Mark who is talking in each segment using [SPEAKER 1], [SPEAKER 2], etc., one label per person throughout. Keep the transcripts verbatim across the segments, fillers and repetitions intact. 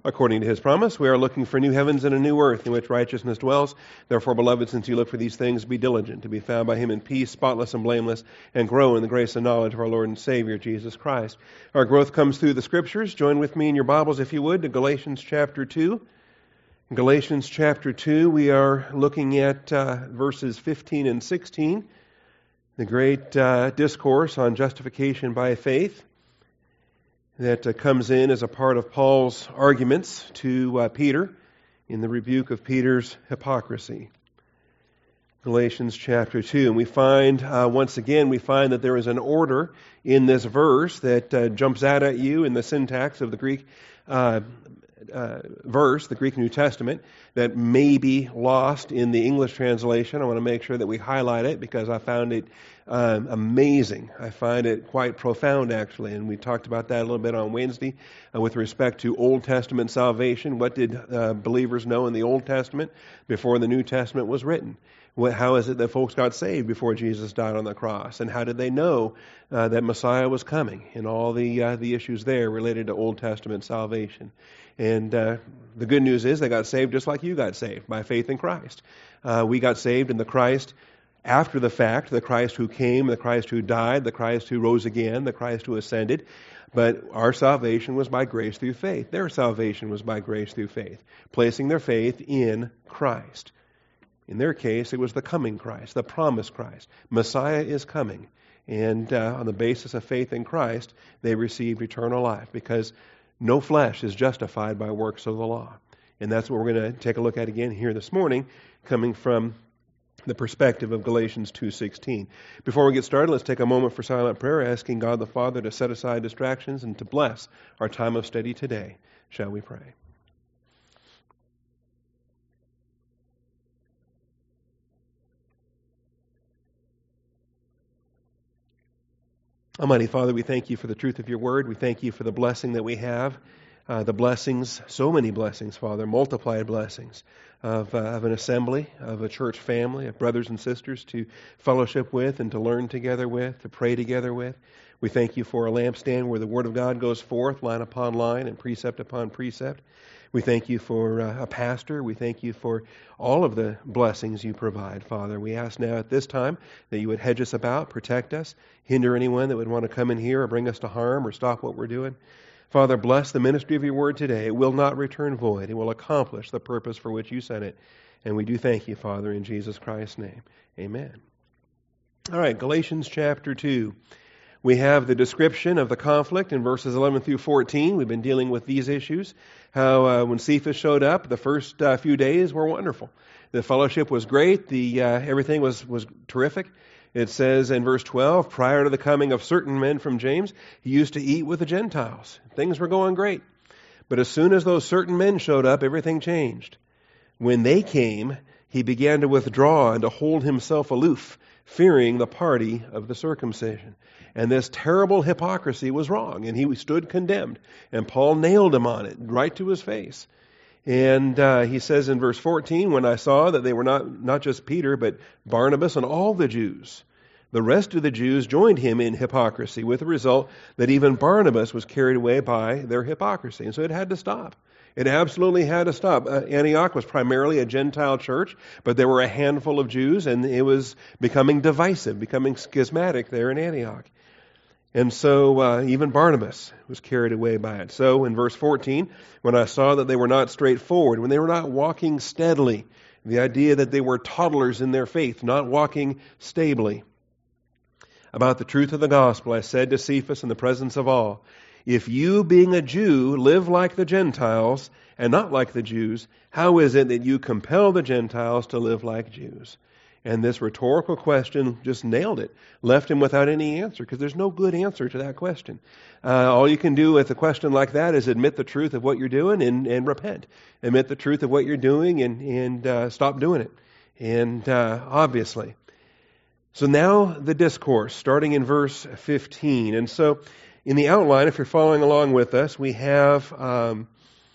[SPEAKER 1] According to his promise, we are looking for new heavens and a new earth in which righteousness dwells. Therefore, beloved, since you look for these things, be diligent to be found by him in peace, spotless and blameless, and grow in the grace and knowledge of our Lord and Savior, Jesus Christ. Our growth comes through the Scriptures. Join with me in your Bibles, if you would, to Galatians chapter two. In Galatians chapter two, we are looking at uh, verses fifteen and sixteen, the great uh, discourse on justification by faith that uh, comes in as a part of Paul's arguments to uh, Peter in the rebuke of Peter's hypocrisy. Galatians chapter two. And we find, uh, once again, we find that there is an order in this verse that uh, jumps out at you in the syntax of the Greek uh, uh, verse, the Greek New Testament, that may be lost in the English translation. I want to make sure that we highlight it because I found it um, amazing. I find it quite profound, actually. And we talked about that a little bit on Wednesday uh, with respect to Old Testament salvation. What did uh, believers know in the Old Testament before the New Testament was written? What, how is it that folks got saved before Jesus died on the cross? And how did they know uh, that Messiah was coming? And all the uh, the issues there related to Old Testament salvation. And uh, the good news is they got saved just like you got saved, by faith in Christ. Uh, we got saved in the Christ after the fact, the Christ who came, the Christ who died, the Christ who rose again, the Christ who ascended. But our salvation was by grace through faith. Their salvation was by grace through faith, placing their faith in Christ. In their case, it was the coming Christ, the promised Christ. Messiah is coming. And uh, on the basis of faith in Christ, they received eternal life because no flesh is justified by works of the law. And that's what we're going to take a look at again here this morning, coming from the perspective of Galatians two sixteen. Before we get started, let's take a moment for silent prayer, asking God the Father to set aside distractions and to bless our time of study today. Shall we pray? Almighty Father, we thank you for the truth of your word. We thank you for the blessing that we have, uh, the blessings, so many blessings, Father, multiplied blessings of, uh, of an assembly, of a church family, of brothers and sisters to fellowship with and to learn together with, to pray together with. We thank you for a lampstand where the word of God goes forth, line upon line and precept upon precept. We thank you for uh, a pastor. We thank you for all of the blessings you provide, Father. We ask now at this time that you would hedge us about, protect us, hinder anyone that would want to come in here or bring us to harm or stop what we're doing. Father, bless the ministry of your word today. It will not return void. It will accomplish the purpose for which you sent it. And we do thank you, Father, in Jesus Christ's name. Amen. All right, Galatians chapter two. We have the description of the conflict in verses eleven through fourteen. We've been dealing with these issues. How uh, when Cephas showed up, the first uh, few days were wonderful. The fellowship was great. The uh, everything was, was terrific. It says in verse twelve, prior to the coming of certain men from James, he used to eat with the Gentiles. Things were going great. But as soon as those certain men showed up, everything changed. When they came, he began to withdraw and to hold himself aloof, fearing the party of the circumcision. And this terrible hypocrisy was wrong, and he stood condemned. And Paul nailed him on it, right to his face. And uh, he says in verse fourteen, when I saw that they were not, not just Peter, but Barnabas and all the Jews, the rest of the Jews joined him in hypocrisy, with the result that even Barnabas was carried away by their hypocrisy. And so it had to stop. It absolutely had to stop. Uh, Antioch was primarily a Gentile church, but there were a handful of Jews, and it was becoming divisive, becoming schismatic there in Antioch. And so uh, even Barnabas was carried away by it. So in verse fourteen, when I saw that they were not straightforward, when they were not walking steadily, the idea that they were toddlers in their faith, not walking stably, about the truth of the gospel, I said to Cephas in the presence of all, if you, being a Jew, live like the Gentiles and not like the Jews, how is it that you compel the Gentiles to live like Jews? And this rhetorical question just nailed it, left him without any answer, because there's no good answer to that question. Uh, all you can do with a question like that is admit the truth of what you're doing and, and repent. Admit the truth of what you're doing and, and uh, stop doing it. And uh, obviously. So now the discourse, starting in verse fifteen. And so in the outline, if you're following along with us, we have, um,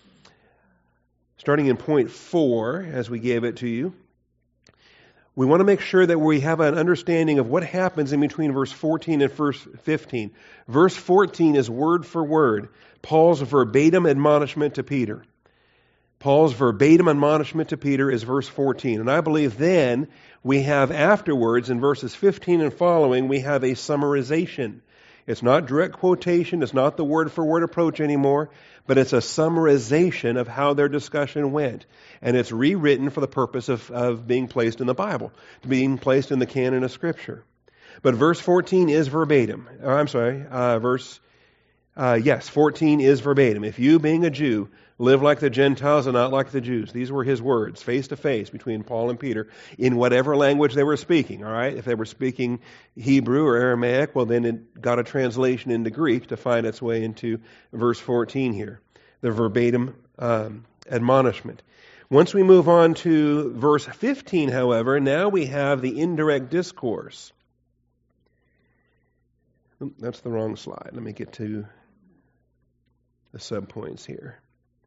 [SPEAKER 1] starting in point four, as we gave it to you, we want to make sure that we have an understanding of what happens in between verse fourteen and verse fifteen. Verse fourteen is word for word Paul's verbatim admonishment to Peter. Paul's verbatim admonishment to Peter is verse fourteen. And I believe then we have afterwards, in verses fifteen and following, we have a summarization. It's not direct quotation, it's not the word-for-word approach anymore, but it's a summarization of how their discussion went. And it's rewritten for the purpose of, of being placed in the Bible, being placed in the canon of Scripture. But verse fourteen is verbatim. Oh, I'm sorry, uh, verse, uh, yes, fourteen is verbatim. If you, being a Jew, live like the Gentiles and not like the Jews. These were his words, face to face, between Paul and Peter, in whatever language they were speaking, all right? If they were speaking Hebrew or Aramaic, well, then it got a translation into Greek to find its way into verse fourteen here, the verbatim um, admonishment. Once we move on to verse fifteen, however, now we have the indirect discourse. That's the wrong slide. Let me get to the subpoints here.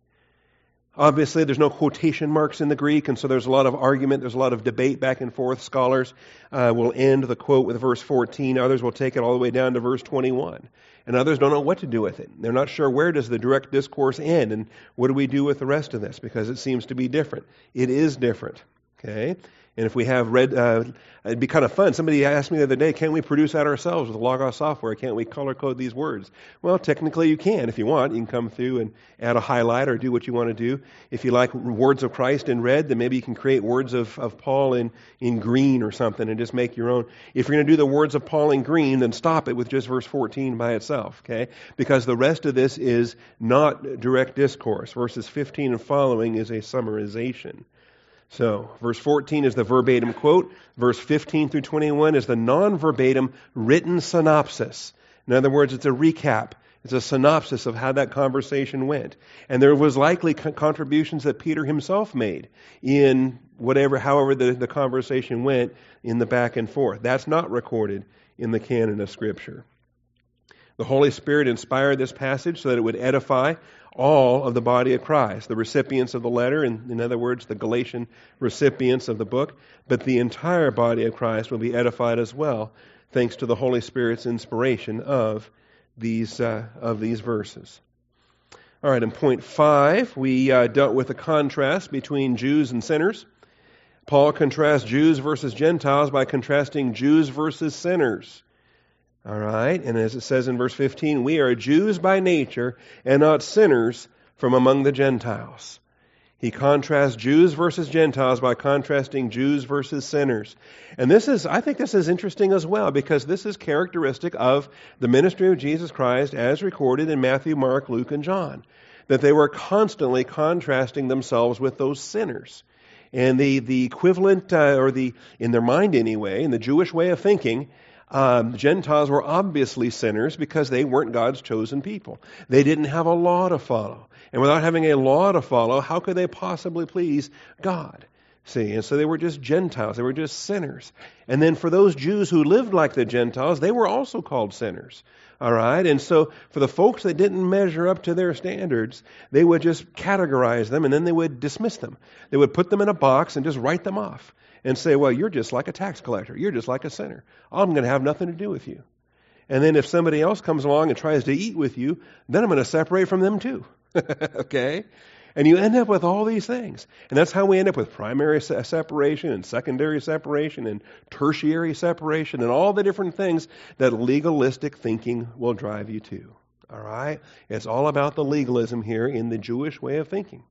[SPEAKER 1] Obviously, there's no quotation marks in the Greek, and so there's a lot of argument, there's a lot of debate back and forth. Scholars uh, will end the quote with verse fourteen. Others will take it all the way down to verse twenty-one. And others don't know what to do with it. They're not sure where does the direct discourse end, and what do we do with the rest of this, because it seems to be different. It is different, okay? And if we have read, uh, it'd be kind of fun. Somebody asked me the other day, can't we produce that ourselves with Logos software? Can't we color code these words? Well, technically you can if you want. You can come through and add a highlight or do what you want to do. If you like words of Christ in red, then maybe you can create words of, of Paul in, in green or something and just make your own. If you're going to do the words of Paul in green, then stop it with just verse fourteen by itself, okay? Because the rest of this is not direct discourse. Verses fifteen and following is a summarization. So, verse fourteen is the verbatim quote. Verse fifteen through twenty-one is the non-verbatim written synopsis. In other words, it's a recap. It's a synopsis of how that conversation went. And there was likely co- contributions that Peter himself made in whatever, however the, the conversation went in the back and forth. That's not recorded in the canon of Scripture. The Holy Spirit inspired this passage so that it would edify all of the body of Christ, the recipients of the letter, in, in other words, the Galatian recipients of the book, but the entire body of Christ will be edified as well, thanks to the Holy Spirit's inspiration of these uh, of these verses. All right, in point five, we uh, dealt with the contrast between Jews and sinners. Paul contrasts Jews versus Gentiles by contrasting Jews versus sinners. All right, and as it says in verse fifteen, we are Jews by nature and not sinners from among the Gentiles. He contrasts Jews versus Gentiles by contrasting Jews versus sinners. And this is, I think this is interesting as well, because this is characteristic of the ministry of Jesus Christ as recorded in Matthew, Mark, Luke, and John, that they were constantly contrasting themselves with those sinners. And the, the equivalent, uh, or the, in their mind anyway, in the Jewish way of thinking, Um, Gentiles were obviously sinners because they weren't God's chosen people. They didn't have a law to follow. And without having a law to follow, how could they possibly please God? See, and so they were just Gentiles. They were just sinners. And then for those Jews who lived like the Gentiles, they were also called sinners. All right? And so for the folks that didn't measure up to their standards, they would just categorize them and then they would dismiss them. They would put them in a box and just write them off and say, well, you're just like a tax collector. You're just like a sinner. I'm going to have nothing to do with you. And then if somebody else comes along and tries to eat with you, then I'm going to separate from them too. Okay? And you end up with all these things. And that's how we end up with primary se- separation and secondary separation and tertiary separation and all the different things that legalistic thinking will drive you to. All right? It's all about the legalism here in the Jewish way of thinking.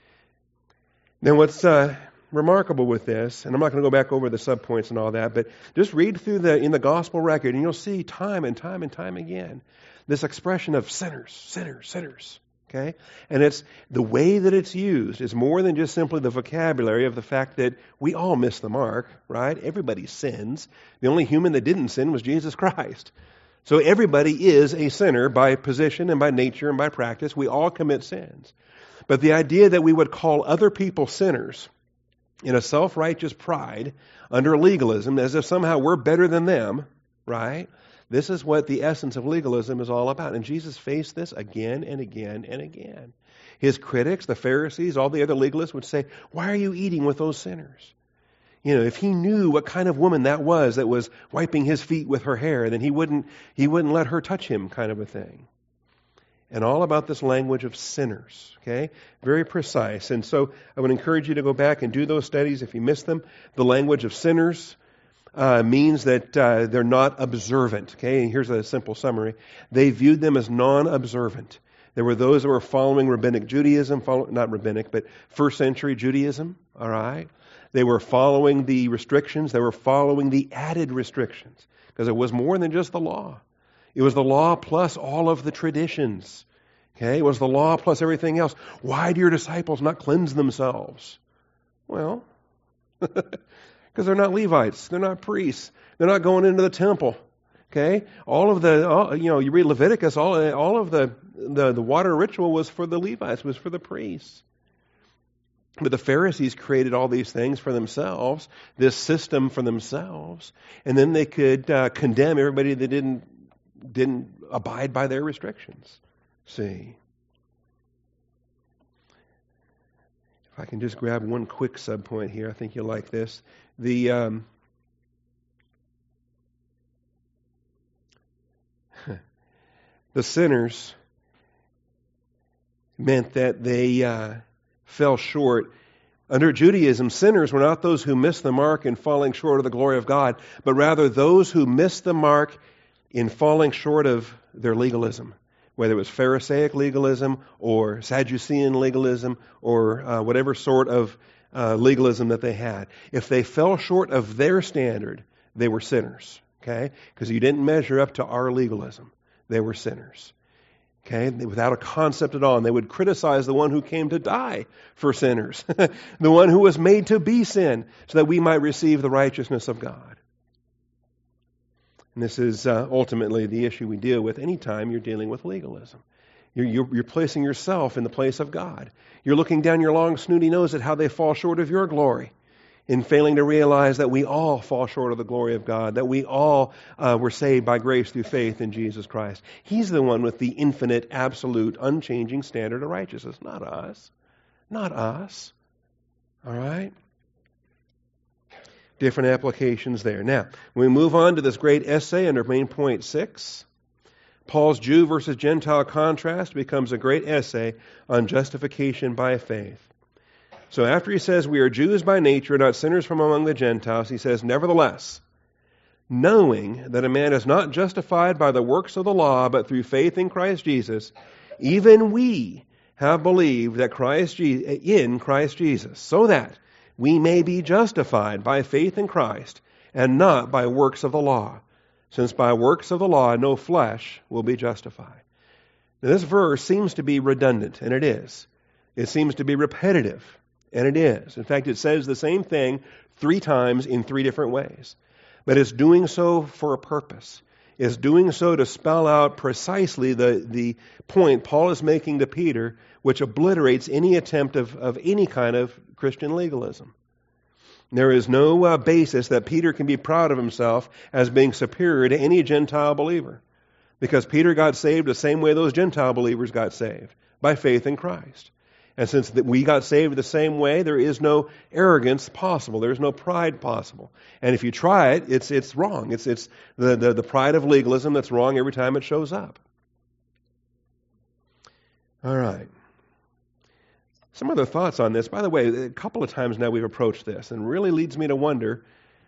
[SPEAKER 1] Now what's uh, remarkable with this, and I'm not going to go back over the subpoints and all that, but just read through the in the gospel record and you'll see time and time and time again this expression of sinners, sinners, sinners. Okay? And it's the way that it's used is more than just simply the vocabulary of the fact that we all miss the mark, right? Everybody sins. The only human that didn't sin was Jesus Christ. So everybody is a sinner by position and by nature and by practice. We all commit sins. But the idea that we would call other people sinners in a self-righteous pride under legalism as if somehow we're better than them, right? This is what the essence of legalism is all about. And Jesus faced this again and again and again. His critics, the Pharisees, all the other legalists would say, why are you eating with those sinners? You know, if he knew what kind of woman that was that was wiping his feet with her hair, then he wouldn't, he wouldn't let her touch him, kind of a thing. and all about this language of sinners. Okay? Very precise. And so I would encourage you to go back and do those studies if you missed them. The language of sinners uh, means that uh, they're not observant. Okay? And here's a simple summary. They viewed them as non-observant. There were those that were following rabbinic Judaism, follow, not rabbinic, but first century Judaism. All right? They were following the restrictions. They were following the added restrictions, because it was more than just the law. It was the law plus all of the traditions. Okay? It was the law plus everything else. Why do your disciples not cleanse themselves? Well, because they're not Levites. They're not priests. They're not going into the temple. Okay? All of the, all, you know, you read Leviticus, all, all of the, the, the water ritual was for the Levites, was for the priests. But the Pharisees created all these things for themselves, this system for themselves, and then they could uh, condemn everybody that didn't didn't abide by their restrictions. See? If I can just grab one quick subpoint here, I think you'll like this. The um, the sinners meant that they uh, fell short. Under Judaism, sinners were not those who missed the mark in falling short of the glory of God, but rather those who missed the mark in falling short of their legalism, whether it was Pharisaic legalism or Sadducean legalism or uh, whatever sort of uh, legalism that they had. If they fell short of their standard, they were sinners, okay? Because you didn't measure up to our legalism. They were sinners. Okay, without a concept at all. And they would criticize the one who came to die for sinners, the one who was made to be sin, so that we might receive the righteousness of God. And this is uh, ultimately the issue we deal with anytime you're dealing with legalism. You're, you're, you're placing yourself in the place of God. You're looking down your long, snooty nose at how they fall short of your glory, in failing to realize that we all fall short of the glory of God, that we all uh, were saved by grace through faith in Jesus Christ. He's the one with the infinite, absolute, unchanging standard of righteousness, not us. Not us. All right? Different applications there. Now, when we move on to this great essay under main point six, Paul's Jew versus Gentile contrast becomes a great essay on justification by faith. So after he says we are Jews by nature, not sinners from among the Gentiles, he says, nevertheless, knowing that a man is not justified by the works of the law, but through faith in Christ Jesus, even we have believed that Christ Je- in Christ Jesus, so that we may be justified by faith in Christ, and not by works of the law, since by works of the law no flesh will be justified. Now, this verse seems to be redundant, and it is. It seems to be repetitive. And it is. In fact, it says the same thing three times in three different ways. But it's doing so for a purpose. It's doing so to spell out precisely the, the point Paul is making to Peter, which obliterates any attempt of, of any kind of Christian legalism. There is no uh, basis that Peter can be proud of himself as being superior to any Gentile believer. Because Peter got saved the same way those Gentile believers got saved, by faith in Christ. And since we got saved the same way, there is no arrogance possible. There is no pride possible. And if you try it, it's it's wrong. It's it's the, the, the pride of legalism that's wrong every time it shows up. All right. Some other thoughts on this. By the way, a couple of times now we've approached this, and really leads me to wonder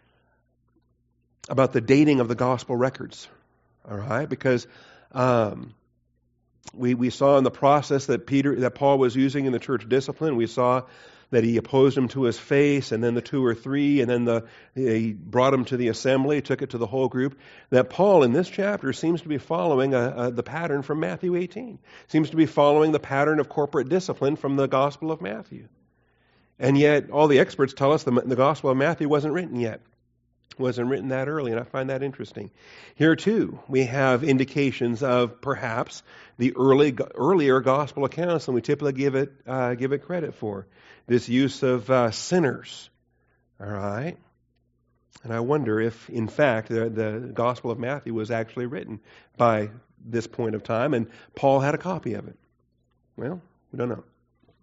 [SPEAKER 1] about the dating of the gospel records. All right? Because Um, We we saw in the process that Peter that Paul was using in the church discipline. We saw that he opposed him to his face, and then the two or three, and then the he brought him to the assembly, took it to the whole group. That Paul in this chapter seems to be following a, a, the pattern from Matthew eighteen. Seems to be following the pattern of corporate discipline from the Gospel of Matthew. And yet, all the experts tell us the, the Gospel of Matthew wasn't written yet. Wasn't written that early, and I find that interesting. Here too, we have indications of perhaps the early earlier gospel accounts than we typically give it uh, give it credit for. This use of uh, sinners, all right. And I wonder if, in fact, the, the Gospel of Matthew was actually written by this point of time, and Paul had a copy of it. Well, we don't know.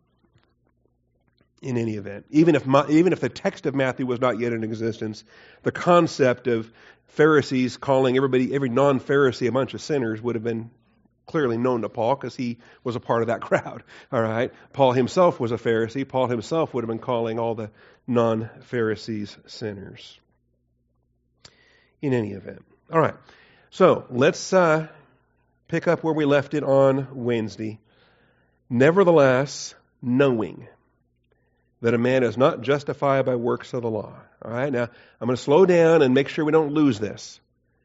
[SPEAKER 1] In any event, even if even if the text of Matthew was not yet in existence, the concept of Pharisees calling everybody, every non-Pharisee, a bunch of sinners would have been clearly known to Paul because he was a part of that crowd. All right. Paul himself was a Pharisee. Paul himself would have been calling all the non-Pharisees sinners. In any event. All right. So let's uh, pick up where we left it on Wednesday. Nevertheless, knowing that a man is not justified by works of the law. All right. Now, I'm going to slow down and make sure we don't lose this.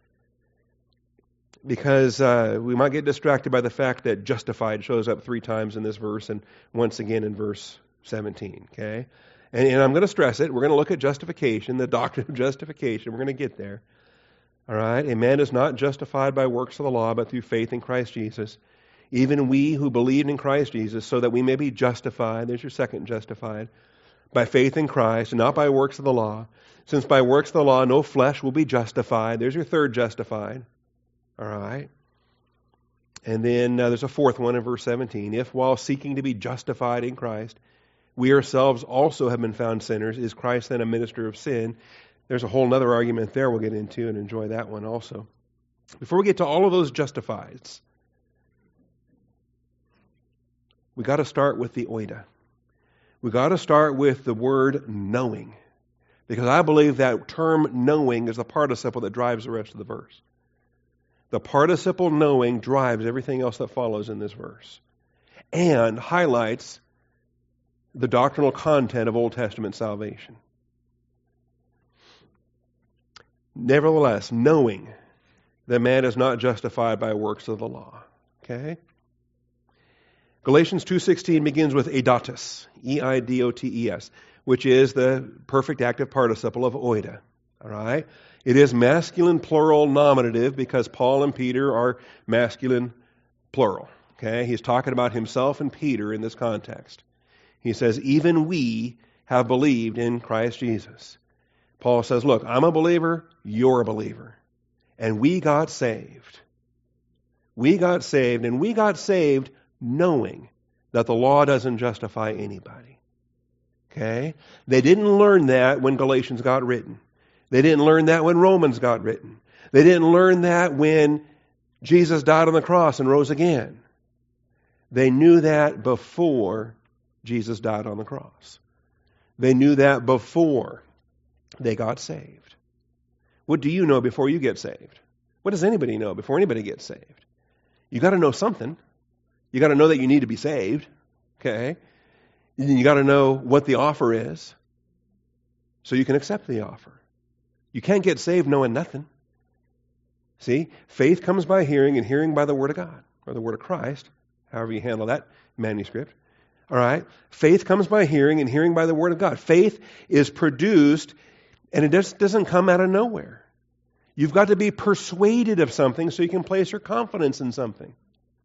[SPEAKER 1] Because uh, we might get distracted by the fact that justified shows up three times in this verse and once again in verse seventeen. Okay, and, and I'm going to stress it. We're going to look at justification, the doctrine of justification. We're going to get there. All right, a man is not justified by works of the law, but through faith in Christ Jesus. Even we who believed in Christ Jesus, so that we may be justified. There's your second justified. By faith in Christ, and not by works of the law. Since by works of the law no flesh will be justified. There's your third justified. All right. And then uh, there's a fourth one in verse seventeen. If while seeking to be justified in Christ, we ourselves also have been found sinners, is Christ then a minister of sin? There's a whole other argument there we'll get into and enjoy that one also. Before we get to all of those justifieds, we got to start with the oida. We got to start with the word knowing. Because I believe that term knowing is the participle that drives the rest of the verse. The participle knowing drives everything else that follows in this verse and highlights the doctrinal content of Old Testament salvation. Nevertheless, knowing that man is not justified by works of the law. Okay? Galatians two sixteen begins with eidatos, E I D O T E S, which is the perfect active participle of oida. All right? It is masculine plural nominative because Paul and Peter are masculine plural. Okay? He's talking about himself and Peter in this context. He says, even we have believed in Christ Jesus. Paul says, look, I'm a believer, you're a believer. And we got saved. We got saved, and we got saved knowing that the law doesn't justify anybody. Okay? They didn't learn that when Galatians got written. They didn't learn that when Romans got written. They didn't learn that when Jesus died on the cross and rose again. They knew that before Jesus died on the cross. They knew that before they got saved. What do you know before you get saved? What does anybody know before anybody gets saved? You got to know something. You got to know that you need to be saved. Okay? And then you got to know what the offer is so you can accept the offer. You can't get saved knowing nothing. See, faith comes by hearing, and hearing by the Word of God, or the Word of Christ, however you handle that manuscript. All right? Faith comes by hearing, and hearing by the Word of God. Faith is produced, and it just doesn't come out of nowhere. You've got to be persuaded of something so you can place your confidence in something.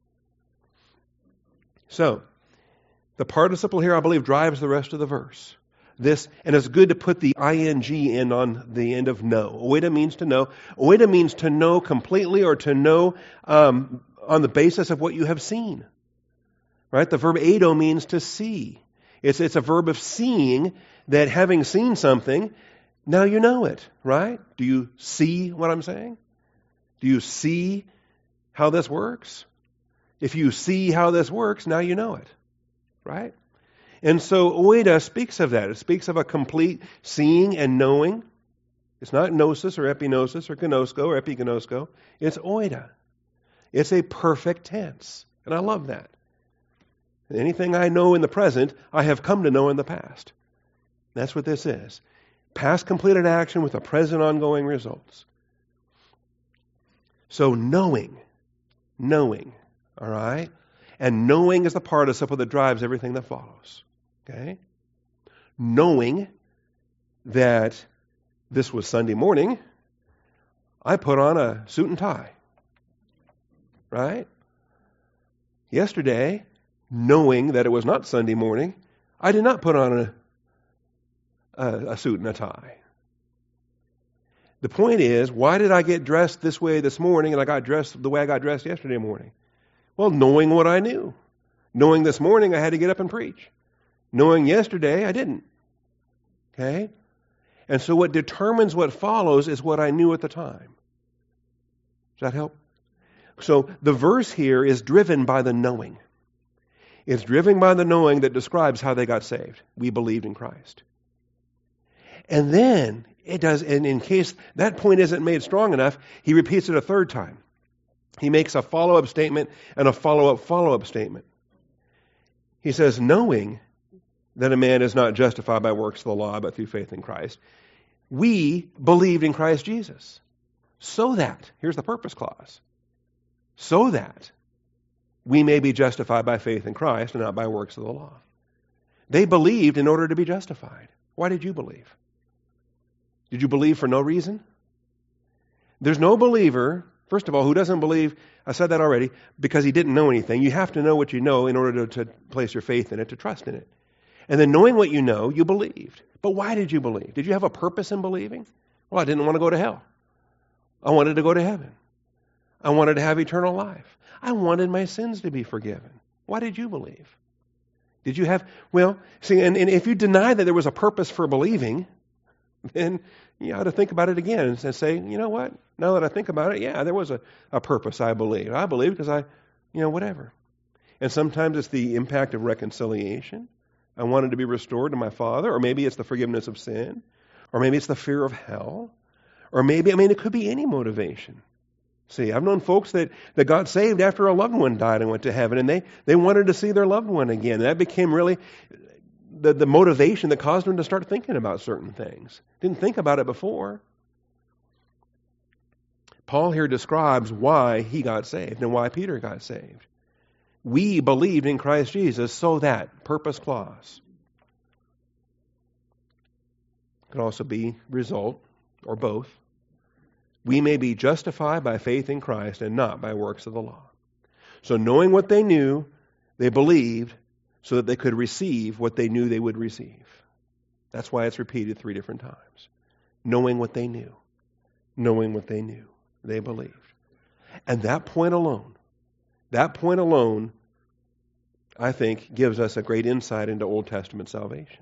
[SPEAKER 1] So, the participle here, I believe, drives the rest of the verse. This, and it's good to put the ing in on the end of know. Oida means to know. Oida means to know completely or to know um, on the basis of what you have seen. Right? The verb eido means to see. It's, it's a verb of seeing that having seen something, now you know it. Right? Do you see what I'm saying? Do you see how this works? If you see how this works, now you know it. Right? And so oida speaks of that. It speaks of a complete seeing and knowing. It's not gnosis or epignosis or gnosko or epignosko. It's oida. It's a perfect tense. And I love that. Anything I know in the present, I have come to know in the past. That's what this is. Past completed action with the present ongoing results. So knowing, knowing, all right? And knowing is the participle that drives everything that follows. Okay? Knowing that this was Sunday morning, I put on a suit and tie. Right? Yesterday, knowing that it was not Sunday morning, I did not put on a, a, a suit and a tie. The point is, why did I get dressed this way this morning and I got dressed the way I got dressed yesterday morning? Well, knowing what I knew. Knowing this morning I had to get up and preach. Knowing yesterday, I didn't. Okay? And so what determines what follows is what I knew at the time. Does that help? So the verse here is driven by the knowing. It's driven by the knowing that describes how they got saved. We believed in Christ. And then it does, and in case that point isn't made strong enough, he repeats it a third time. He makes a follow-up statement and a follow-up follow-up statement. He says, knowing that a man is not justified by works of the law, but through faith in Christ, we believed in Christ Jesus. So that, here's the purpose clause, so that we may be justified by faith in Christ and not by works of the law. They believed in order to be justified. Why did you believe? Did you believe for no reason? There's no believer, first of all, who doesn't believe, I said that already, because he didn't know anything. You have to know what you know in order to, to place your faith in it, to trust in it. And then knowing what you know, you believed. But why did you believe? Did you have a purpose in believing? Well, I didn't want to go to hell. I wanted to go to heaven. I wanted to have eternal life. I wanted my sins to be forgiven. Why did you believe? Did you have, well, see, and, and if you deny that there was a purpose for believing, then you ought to think about it again and say, you know what? Now that I think about it, yeah, there was a, a purpose I believe. I believe because I, you know, whatever. And sometimes it's the impact of reconciliation. I wanted to be restored to my Father, or maybe it's the forgiveness of sin, or maybe it's the fear of hell, or maybe, I mean, it could be any motivation. See, I've known folks that, that got saved after a loved one died and went to heaven, and they, they wanted to see their loved one again. That became really the, the motivation that caused them to start thinking about certain things. Didn't think about it before. Paul here describes why he got saved and why Peter got saved. We believed in Christ Jesus so that, purpose clause. Could also be result, or both. We may be justified by faith in Christ and not by works of the law. So knowing what they knew, they believed so that they could receive what they knew they would receive. That's why it's repeated three different times. Knowing what they knew. Knowing what they knew. They believed. And that point alone, that point alone, I think, gives us a great insight into Old Testament salvation.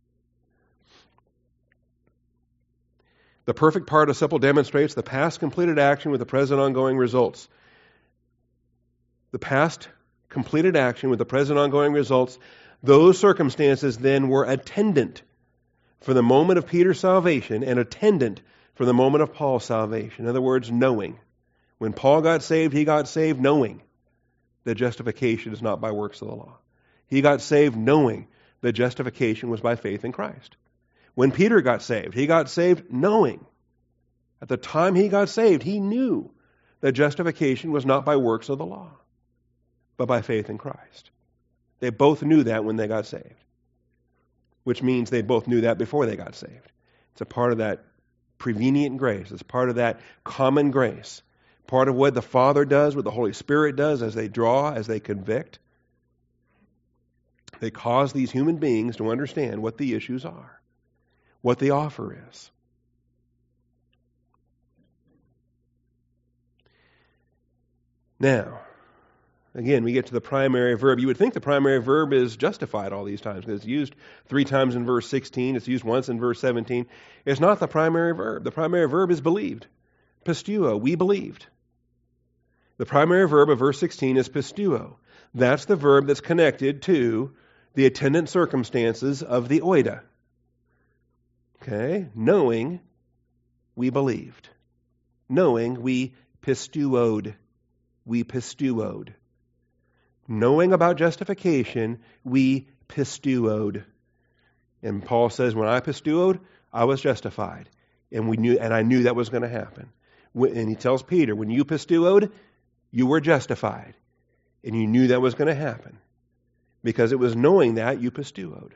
[SPEAKER 1] The perfect participle demonstrates the past completed action with the present ongoing results. The past completed action with the present ongoing results, those circumstances then were attendant for the moment of Peter's salvation and attendant for the moment of Paul's salvation. In other words, knowing. When Paul got saved, he got saved knowing that justification is not by works of the law. He got saved knowing that justification was by faith in Christ. When Peter got saved, he got saved knowing. At the time he got saved, he knew that justification was not by works of the law, but by faith in Christ. They both knew that when they got saved, which means they both knew that before they got saved. It's a part of that prevenient grace. It's part of that common grace. Part of what the Father does, what the Holy Spirit does as they draw, as they convict. They cause these human beings to understand what the issues are, what the offer is. Now, again, we get to the primary verb. You would think the primary verb is justified all these times because it's used three times in verse sixteen. It's used once in verse seventeen. It's not the primary verb. The primary verb is believed. Pisteuo, we believed. The primary verb of verse sixteen is pisteuo. That's the verb that's connected to the attendant circumstances of the oida. Okay? Knowing, we believed. Knowing, we pisteuoed. We pisteuoed. Knowing about justification, we pisteuoed. And Paul says, when I pisteuoed, I was justified. And we knew, and I knew that was going to happen. And he tells Peter, when you pisteuoed, you were justified. And you knew that was going to happen. Because it was knowing that you pisteuoed.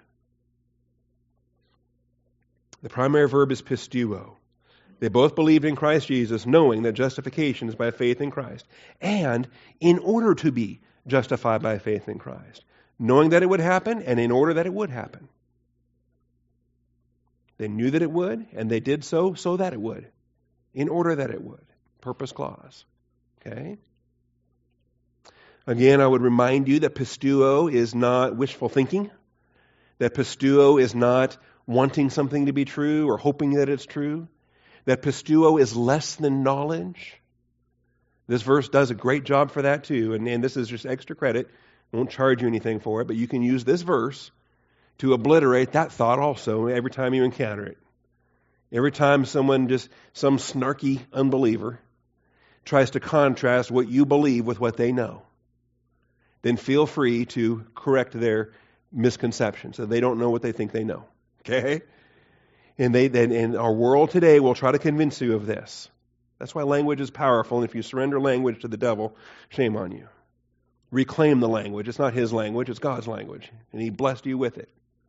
[SPEAKER 1] The primary verb is pisteuo. They both believed in Christ Jesus, knowing that justification is by faith in Christ. And in order to be justified by faith in Christ. Knowing that it would happen, and in order that it would happen. They knew that it would, and they did so, so that it would. In order that it would. Purpose clause. Okay? Again, I would remind you that pisteuo is not wishful thinking. That pisteuo is not wanting something to be true or hoping that it's true. That pisteuo is less than knowledge. This verse does a great job for that too, and, and this is just extra credit. I won't charge you anything for it, but you can use this verse to obliterate that thought also every time you encounter it. Every time someone, just some snarky unbeliever, tries to contrast what you believe with what they know, then feel free to correct their misconceptions, so they don't know what they think they know. Okay? And they then in our world today will try to convince you of this. That's why language is powerful, and if you surrender language to the devil, shame on you. Reclaim the language. It's not his language, it's God's language, and he blessed you with it.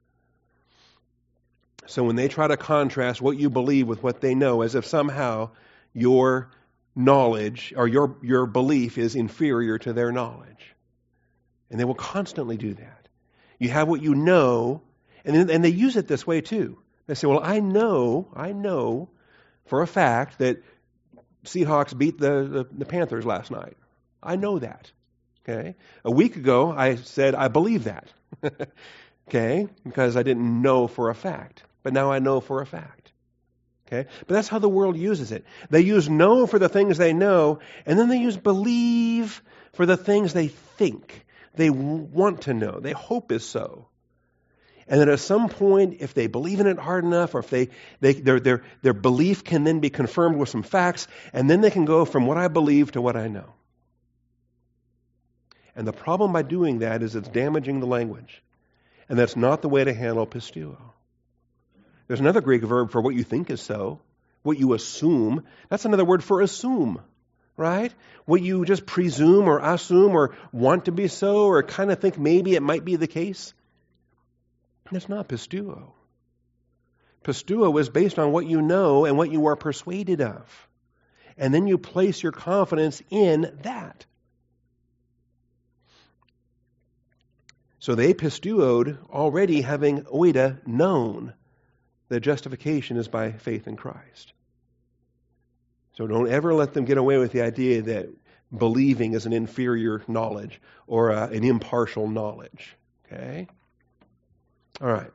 [SPEAKER 1] So when they try to contrast what you believe with what they know, as if somehow your knowledge or your, your belief is inferior to their knowledge. And they will constantly do that. You have what you know, and, then, and they use it this way too. They say, well, I know, I know for a fact that Seahawks beat the, the, the Panthers last night. I know that. Okay? A week ago, I said, I believe that. Okay? Because I didn't know for a fact. But now I know for a fact. Okay? But that's how the world uses it. They use know for the things they know, and then they use believe for the things they think. They want to know. They hope is so. And then at some point, if they believe in it hard enough, or if they, they their, their, their belief can then be confirmed with some facts, and then they can go from what I believe to what I know. And the problem by doing that is it's damaging the language. And that's not the way to handle pisteuo. There's another Greek verb for what you think is so, what you assume. That's another word for assume, right? What you just presume or assume or want to be so, or kind of think maybe it might be the case. That's not pisteuo. Pisteuo is based on what you know and what you are persuaded of. And then you place your confidence in that. So they pisteuoed already having oida known that justification is by faith in Christ. So don't ever let them get away with the idea that believing is an inferior knowledge or uh, an impartial knowledge. Okay? All right.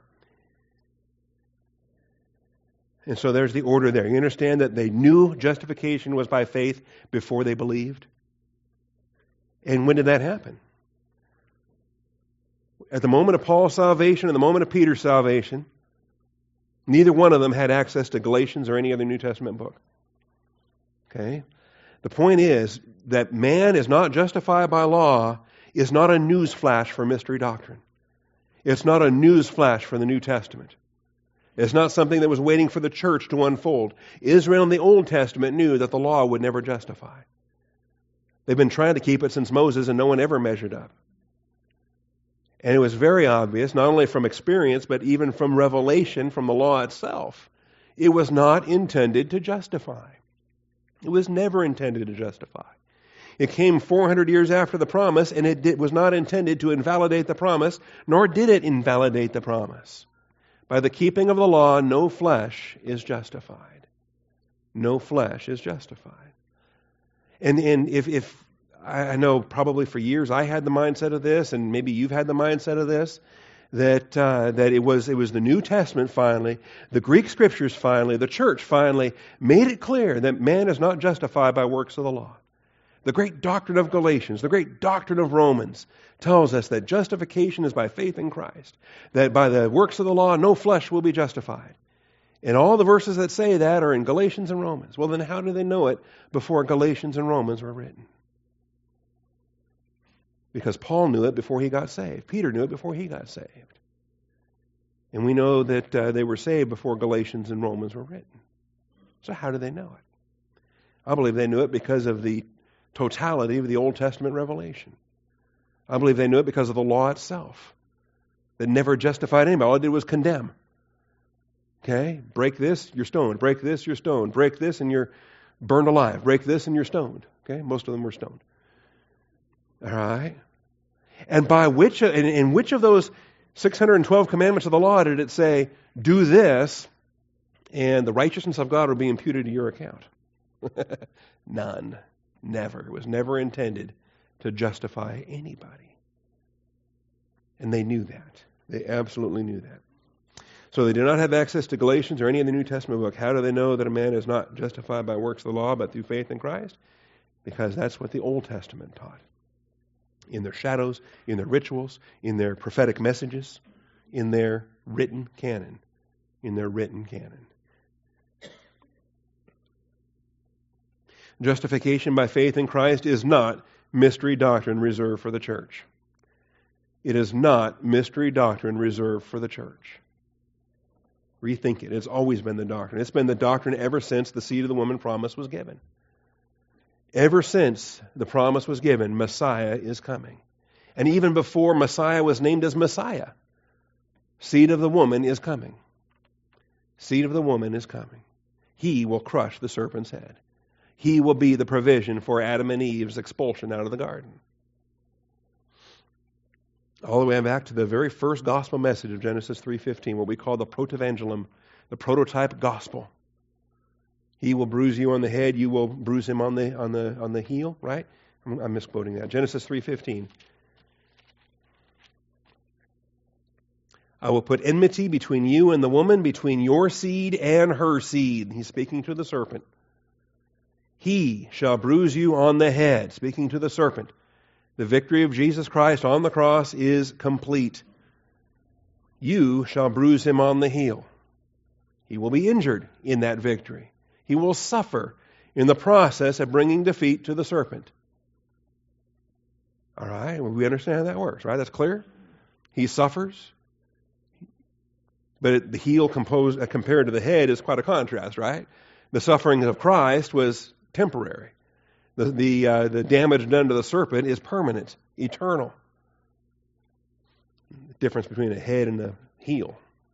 [SPEAKER 1] And so there's the order there. You understand that they knew justification was by faith before they believed? And when did that happen? At the moment of Paul's salvation and the moment of Peter's salvation, neither one of them had access to Galatians or any other New Testament book. Okay? The point is that man is not justified by law is not a news flash for mystery doctrine. It's not a news flash for the New Testament. It's not something that was waiting for the church to unfold. Israel in the Old Testament knew that the law would never justify. They've been trying to keep it since Moses, and no one ever measured up. And it was very obvious, not only from experience, but even from revelation from the law itself. It was not intended to justify. It was never intended to justify. It came four hundred years after the promise, and it did, was not intended to invalidate the promise, nor did it invalidate the promise. By the keeping of the law, no flesh is justified. No flesh is justified. And, and if, if I know probably for years I had the mindset of this, and maybe you've had the mindset of this, that uh, that it was it was the New Testament finally, the Greek Scriptures finally, the church finally made it clear that man is not justified by works of the law. The great doctrine of Galatians, the great doctrine of Romans tells us that justification is by faith in Christ, that by the works of the law no flesh will be justified. And all the verses that say that are in Galatians and Romans. Well, then how do they know it before Galatians and Romans were written? Because Paul knew it before he got saved. Peter knew it before he got saved. And we know that uh, they were saved before Galatians and Romans were written. So how do they know it? I believe they knew it because of the totality of the Old Testament revelation. I believe they knew it because of the law itself. That never justified anybody. All it did was condemn. Okay? Break this, you're stoned. Break this, you're stoned. Break this, and you're burned alive. Break this, and you're stoned. Okay? Most of them were stoned. All right? And by which, in, in which of those six hundred twelve commandments of the law did it say, do this, and the righteousness of God will be imputed to your account? None. Never. It was never intended to justify anybody. And they knew that. They absolutely knew that. So they did not have access to Galatians or any of the New Testament book. How do they know that a man is not justified by works of the law, but through faith in Christ? because that's what the Old Testament taught. In their shadows, in their rituals, in their prophetic messages, in their written canon. In their written canon. Justification by faith in Christ is not mystery doctrine reserved for the church. It is not mystery doctrine reserved for the church. Rethink it. It's always been the doctrine. It's been the doctrine ever since the seed of the woman promise was given. Ever since the promise was given, Messiah is coming. And even before Messiah was named as Messiah, seed of the woman is coming. Seed of the woman is coming. He will crush the serpent's head. He will be the provision for Adam and Eve's expulsion out of the garden. All the way back to the very first gospel message of Genesis three fifteen, what we call the protevangelium, the prototype gospel. He will bruise you on the head, you will bruise him on the on the on the heel, right? I'm, I'm misquoting that. Genesis three fifteen. I will put enmity between you and the woman, between your seed and her seed. He's speaking to the serpent. He shall bruise you on the head, speaking to the serpent. The victory of Jesus Christ on the cross is complete. You shall bruise him on the heel. He will be injured in that victory. He will suffer in the process of bringing defeat to the serpent. All right, well, we understand how that works, right? That's clear? He suffers. But the heel composed, uh, compared to the head is quite a contrast, right? The suffering of Christ was temporary. The the, uh, the damage done to the serpent is permanent, eternal. The difference between a head and a heel.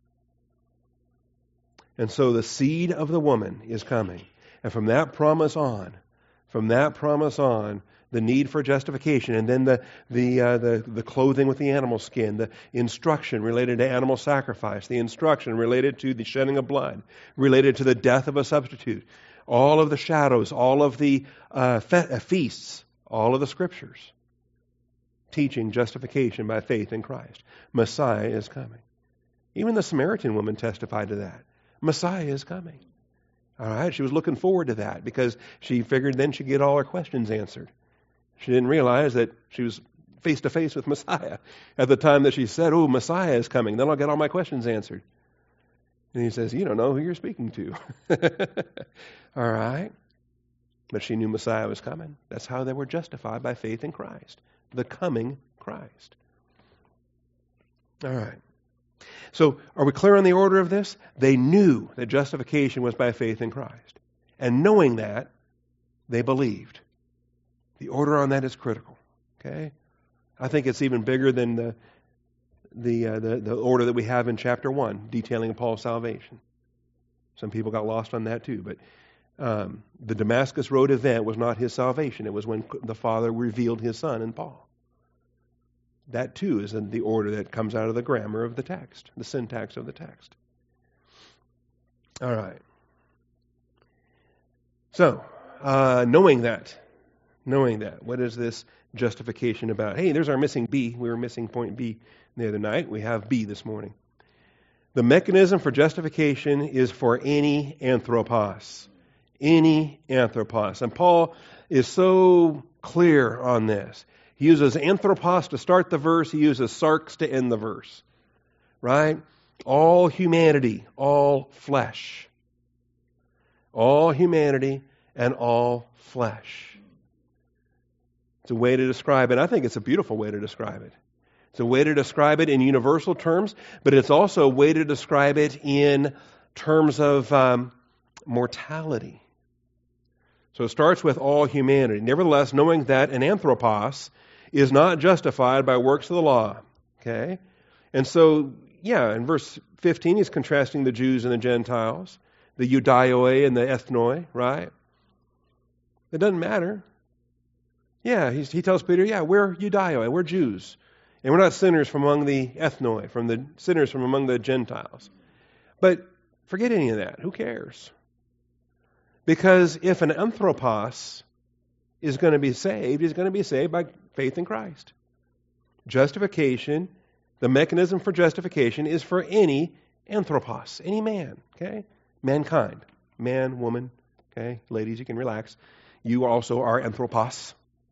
[SPEAKER 1] And so the seed of the woman is coming. And from that promise on, from that promise on, the need for justification, and then the the, uh, the the clothing with the animal skin, the instruction related to animal sacrifice, the instruction related to the shedding of blood, related to the death of a substitute, all of the shadows, all of the uh, fe- uh, feasts, all of the scriptures, teaching justification by faith in Christ. Messiah is coming. Even the Samaritan woman testified to that. Messiah is coming. All right, she was looking forward to that because she figured then she'd get all her questions answered. She didn't realize that she was face to face with Messiah at the time that she said, "Oh, Messiah is coming. Then I'll get all my questions answered." And he says, "You don't know who you're speaking to." All right. But she knew Messiah was coming. That's how they were justified by faith in Christ. The coming Christ. All right. So are we clear on the order of this? They knew that justification was by faith in Christ. And knowing that, they believed. The order on that is critical. Okay? I think it's even bigger than the the, uh, the the order that we have in chapter one, detailing Paul's salvation. Some people got lost on that too, but um, the Damascus Road event was not his salvation. It was when the Father revealed his Son in Paul. That too is in the order that comes out of the grammar of the text, the syntax of the text. All right. So, uh, knowing that, knowing that, what is this justification about? Hey, there's our missing B. We were missing point B the other night. We have B this morning. The mechanism for justification is for any anthropos. Any anthropos. And Paul is so clear on this. He uses anthropos to start the verse. He uses sarx to end the verse. Right? All humanity, all flesh. All humanity and all flesh. It's a way to describe it. I think it's a beautiful way to describe it. It's a way to describe it in universal terms, but it's also a way to describe it in terms of um, mortality. So it starts with all humanity. Nevertheless, knowing that an anthropos is not justified by works of the law. Okay? And so, yeah, in verse fifteen, he's contrasting the Jews and the Gentiles, the Judaioi and the Ethnoi, right? It doesn't matter. Yeah, he's, he tells Peter, yeah, we're Judaioi, we're Jews. And we're not sinners from among the Ethnoi, from the sinners from among the Gentiles. But forget any of that. Who cares? Because if an anthropos is going to be saved, he's going to be saved by faith in Christ. Justification, the mechanism for justification is for any anthropos, any man, okay? Mankind, man, woman, okay? Ladies, you can relax. You also are anthropos.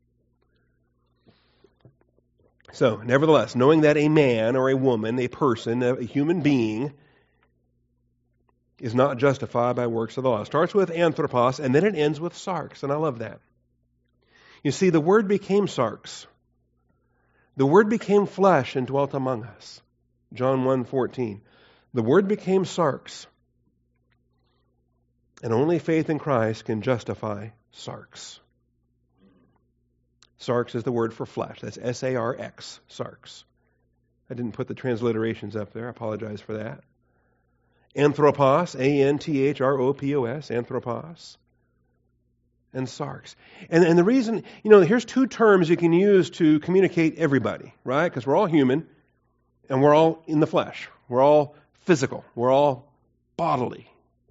[SPEAKER 1] So, nevertheless, knowing that a man or a woman, a person, a human being, is not justified by works of the law. It starts with anthropos, and then it ends with sarx, and I love that. You see, the Word became sarx. The Word became flesh and dwelt among us. John one fourteen. The Word became sarx. And only faith in Christ can justify sarx. Sarx is the word for flesh. That's S A R X, sarx. I didn't put the transliterations up there. I apologize for that. Anthropos, A N T H R O P O S, anthropos, and sarx. And, and the reason, you know, here's two terms you can use to communicate everybody, right? Because we're all human, and we're all in the flesh. We're all physical. We're all bodily.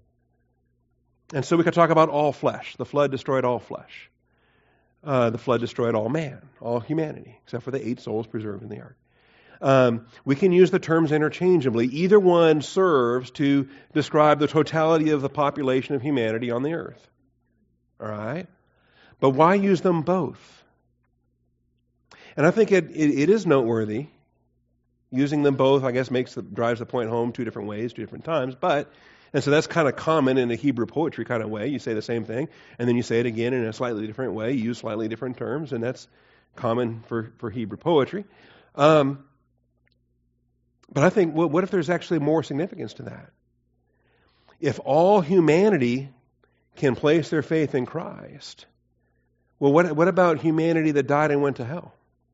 [SPEAKER 1] And so we could talk about all flesh. The flood destroyed all flesh. Uh, the flood destroyed all man, all humanity, except for the eight souls preserved in the ark. Um, we can use the terms interchangeably. Either one serves to describe the totality of the population of humanity on the earth. All right? But why use them both? And I think it, it, it is noteworthy. Using them both, I guess, makes the, drives the point home two different ways, two different times. But And so that's kind of common in a Hebrew poetry kind of way. You say the same thing, and then you say it again in a slightly different way. You use slightly different terms, and that's common for, for Hebrew poetry. Um, but I think, well, what if there's actually more significance to that? If all humanity can place their faith in Christ, well, what, what about humanity that died and went to hell?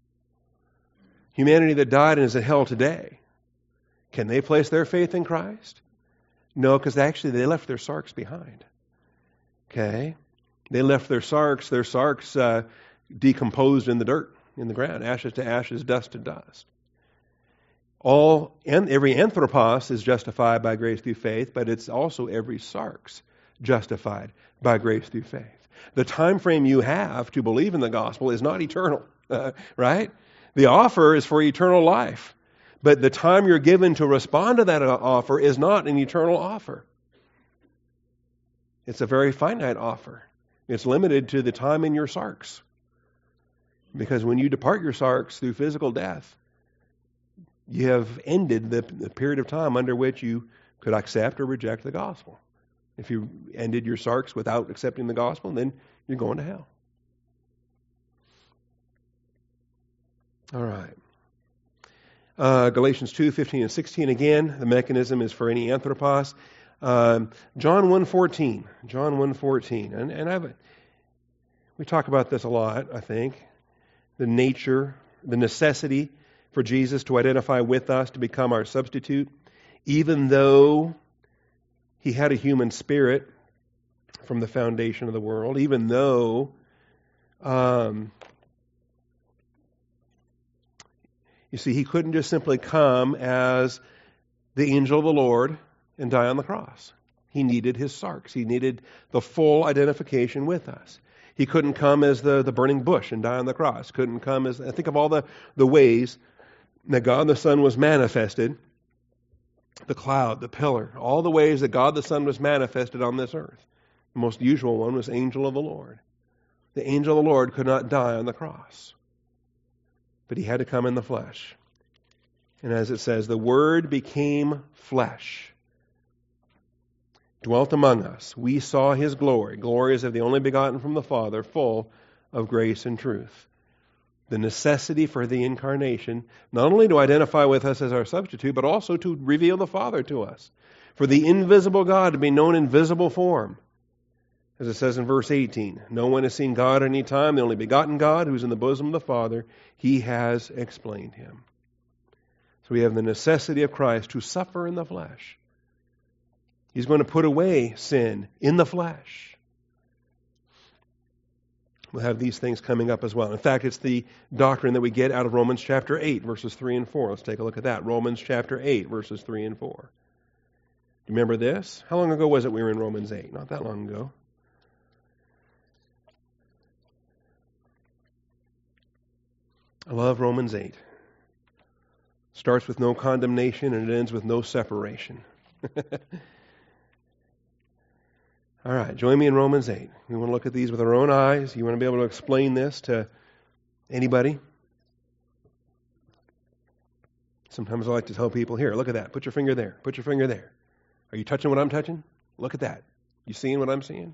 [SPEAKER 1] Humanity that died and is in hell today, can they place their faith in Christ? No, because actually they left their sarks behind. Okay? They left their sarks, their sarks uh, decomposed in the dirt, in the ground, ashes to ashes, dust to dust. All and every anthropos is justified by grace through faith, but it's also every sarx justified by grace through faith. The time frame you have to believe in the gospel is not eternal, uh, right? The offer is for eternal life. But the time you're given to respond to that offer is not an eternal offer. It's a very finite offer. It's limited to the time in your sarx. Because when you depart your sarx through physical death, you have ended the, the period of time under which you could accept or reject the gospel. If you ended your sarx without accepting the gospel, then you're going to hell. All right. Uh, Galatians two, fifteen and sixteen, again, the mechanism is for any anthropos. Um, John one fourteen, John one fourteen, and, and I've, we talk about this a lot, I think, the nature, the necessity for Jesus to identify with us, to become our substitute, even though he had a human spirit from the foundation of the world, even though um, you see, he couldn't just simply come as the angel of the Lord and die on the cross. He needed his sarx. He needed the full identification with us. He couldn't come as the, the burning bush and die on the cross. Couldn't come as, I think of all the, the ways that God the Son was manifested, the cloud, the pillar, all the ways that God the Son was manifested on this earth. The most usual one was angel of the Lord. The angel of the Lord could not die on the cross. But he had to come in the flesh. And as it says, the Word became flesh, dwelt among us. We saw his glory. Glory is of the only begotten from the Father, full of grace and truth. The necessity for the incarnation, not only to identify with us as our substitute, but also to reveal the Father to us. For the invisible God to be known in visible form. As it says in verse eighteen, no one has seen God at any time, the only begotten God who is in the bosom of the Father, he has explained him. So we have the necessity of Christ to suffer in the flesh. He's going to put away sin in the flesh. We'll have these things coming up as well. In fact, it's the doctrine that we get out of Romans chapter eight, verses three and four. Let's take a look at that. Romans chapter eight, verses three and four. Do you remember this? How long ago was it we were in Romans eight? Not that long ago. I love Romans eight. Starts with no condemnation and it ends with no separation. All right, join me in Romans eight. We want to look at these with our own eyes. You want to be able to explain this to anybody? Sometimes I like to tell people, here, look at that. Put your finger there. Put your finger there. Are you touching what I'm touching? Look at that. You seeing what I'm seeing?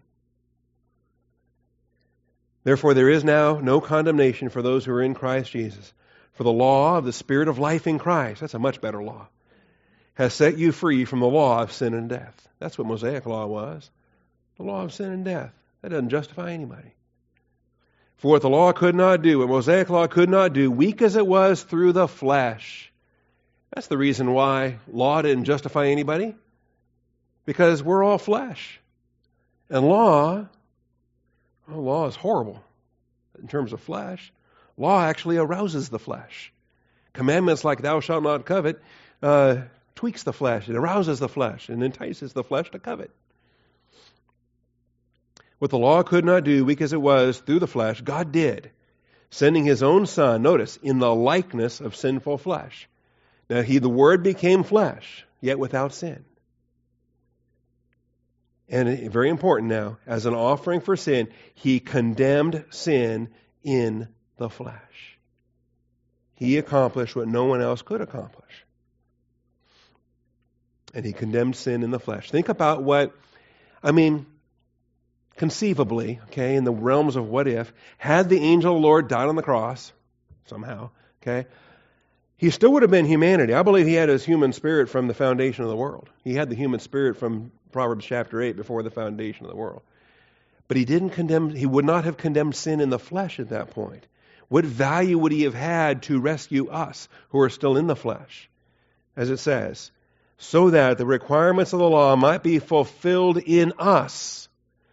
[SPEAKER 1] Therefore, there is now no condemnation for those who are in Christ Jesus. For the law of the Spirit of life in Christ, that's a much better law, has set you free from the law of sin and death. That's what Mosaic law was. The law of sin and death. That doesn't justify anybody. For what the law could not do, what Mosaic law could not do, weak as it was through the flesh. That's the reason why law didn't justify anybody. Because we're all flesh. And law, well, law is horrible in terms of flesh. Law actually arouses the flesh. Commandments like thou shalt not covet uh, tweaks the flesh. It arouses the flesh and entices the flesh to covet. What the law could not do, weak as it was, through the flesh, God did, sending His own Son, notice, in the likeness of sinful flesh. Now, He, the Word, became flesh, yet without sin. And very important now, as an offering for sin, He condemned sin in the flesh. He accomplished what no one else could accomplish. And He condemned sin in the flesh. Think about what, I mean, conceivably, okay, in the realms of what if, had the angel of the Lord died on the cross, somehow, okay, He still would have been humanity. I believe He had His human spirit from the foundation of the world. He had the human spirit from Proverbs chapter eight before the foundation of the world. But He didn't condemn, He would not have condemned sin in the flesh at that point. What value would He have had to rescue us who are still in the flesh? As it says, so that the requirements of the law might be fulfilled in us,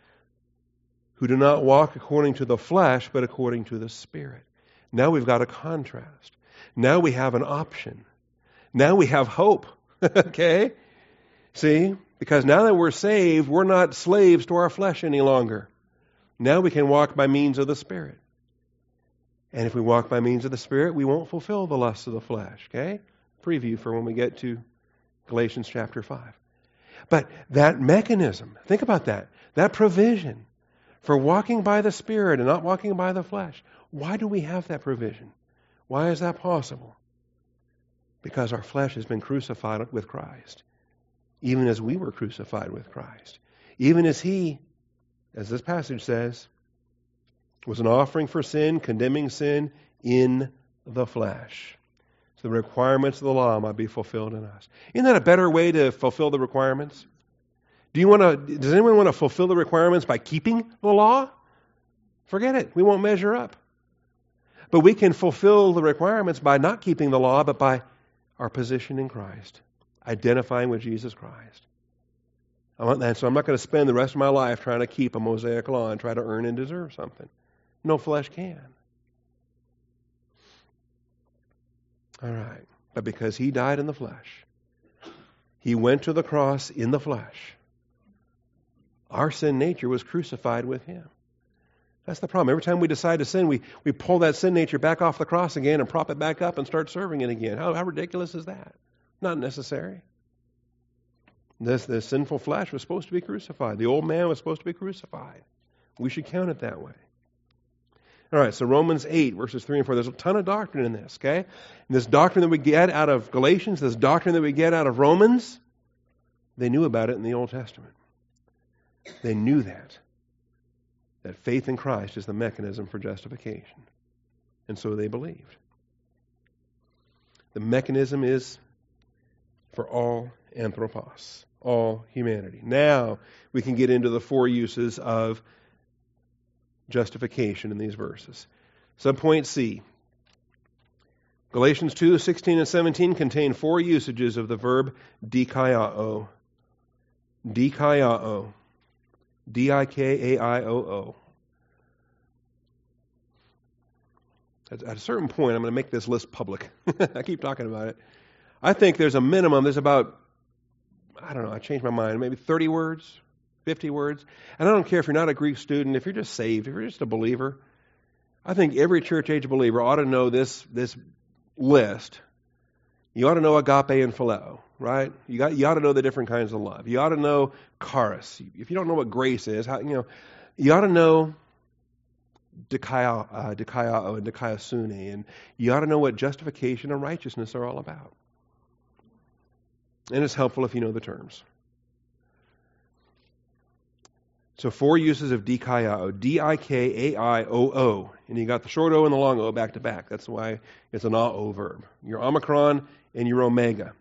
[SPEAKER 1] who do not walk according to the flesh, but according to the Spirit. Now we've got a contrast. Now we have an option. Now we have hope. Okay? See? Because now that we're saved, we're not slaves to our flesh any longer. Now we can walk by means of the Spirit. And if we walk by means of the Spirit, we won't fulfill the lusts of the flesh. Okay? Preview for when we get to Galatians chapter five. But that mechanism, think about that. That provision for walking by the Spirit and not walking by the flesh. Why do we have that provision? Why is that possible? Because our flesh has been crucified with Christ, even as we were crucified with Christ. Even as He, as this passage says, was an offering for sin, condemning sin in the flesh. So the requirements of the law might be fulfilled in us. Isn't that a better way to fulfill the requirements? Do you want to? Does anyone want to fulfill the requirements by keeping the law? Forget it. We won't measure up. But we can fulfill the requirements by not keeping the law, but by our position in Christ, identifying with Jesus Christ. I want that, so I'm not going to spend the rest of my life trying to keep a Mosaic law and try to earn and deserve something. No flesh can. All right. But because He died in the flesh, He went to the cross in the flesh. Our sin nature was crucified with Him. That's the problem. Every time we decide to sin, we, we pull that sin nature back off the cross again and prop it back up and start serving it again. How, how ridiculous is that? Not necessary. This, this sinful flesh was supposed to be crucified. The old man was supposed to be crucified. We should count it that way. All right, so Romans eight, verses three and four. There's a ton of doctrine in this, okay? And this doctrine that we get out of Galatians, this doctrine that we get out of Romans, they knew about it in the Old Testament. They knew that. That faith in Christ is the mechanism for justification. And so they believed. The mechanism is for all anthropos, all humanity. Now we can get into the four uses of justification in these verses. Subpoint C. Galatians two, sixteen and seventeen contain four usages of the verb dikaiao. Dikaiao. D I K A I O O. At, at a certain point, I'm going to make this list public. I keep talking about it. I think there's a minimum, there's about, I don't know, I changed my mind, maybe thirty words, fifty words. And I don't care if you're not a Greek student, if you're just saved, if you're just a believer. I think every church age believer ought to know this, this list. You ought to know agape and phileo. right? You got you ought to know the different kinds of love. You ought to know charis. If you don't know what grace is, how, you know, you ought to know dikaiao uh, dikaiao and dikaiosune, and you ought to know what justification and righteousness are all about. And it's helpful if you know the terms. So four uses of dikaiao, D I K A I O O, and you got the short O and the long O back to back. That's why it's an A-O verb. Your omicron and your omega.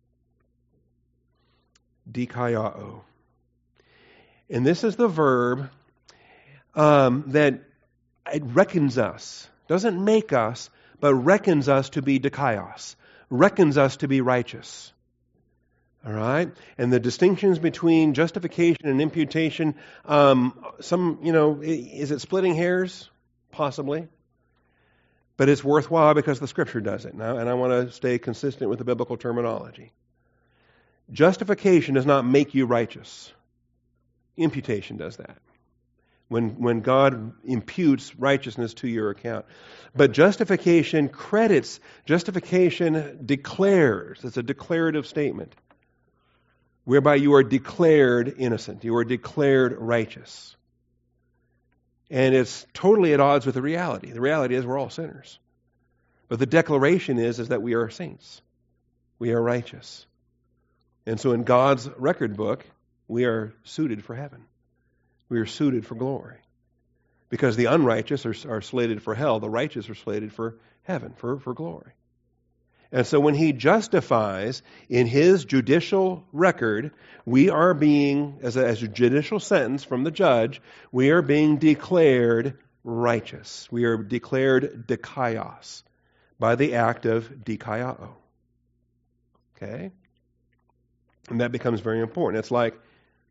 [SPEAKER 1] Dikaiao. And this is the verb um, that it reckons us, doesn't make us, but reckons us to be dikaios, reckons us to be righteous. All right? And the distinctions between justification and imputation, um, some, you know, is it splitting hairs? Possibly. But it's worthwhile because the Scripture does it now, and I want to stay consistent with the biblical terminology. Justification does not make you righteous. Imputation does that. When, when God imputes righteousness to your account. But justification credits, justification declares. It's a declarative statement. Whereby you are declared innocent. You are declared righteous. And it's totally at odds with the reality. The reality is we're all sinners. But the declaration is, is that we are saints. We are righteous. And so in God's record book, we are suited for heaven. We are suited for glory. Because the unrighteous are, are slated for hell. The righteous are slated for heaven, for, for glory. And so when he justifies in his judicial record, we are being, as a, as a judicial sentence from the judge, we are being declared righteous. We are declared dikaios by the act of dikaiao. Okay? And that becomes very important. It's like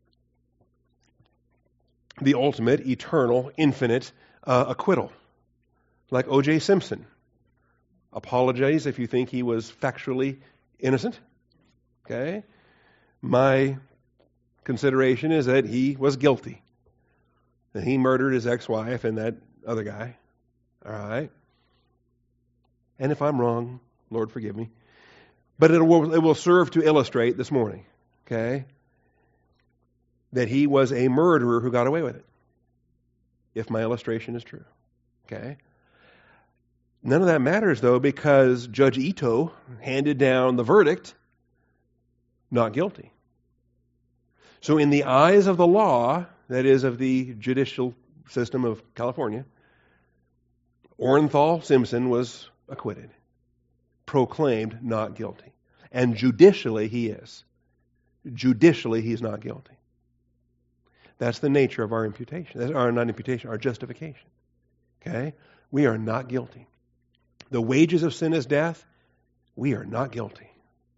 [SPEAKER 1] the ultimate, eternal, infinite uh, acquittal. Like O J Simpson. Apologize if you think he was factually innocent. Okay? My consideration is that he was guilty. That he murdered his ex-wife and that other guy. All right? And if I'm wrong, Lord forgive me. But it will, it will serve to illustrate this morning, okay, that he was a murderer who got away with it. If my illustration is true. Okay? None of that matters, though, because Judge Ito handed down the verdict, not guilty. So in the eyes of the law, that is of the judicial system of California, Orenthal Simpson was acquitted, proclaimed not guilty. And judicially he is. Judicially he's not guilty. That's the nature of our imputation. That's our not imputation, our justification. Okay? We are not guilty. The wages of sin is death. We are not guilty.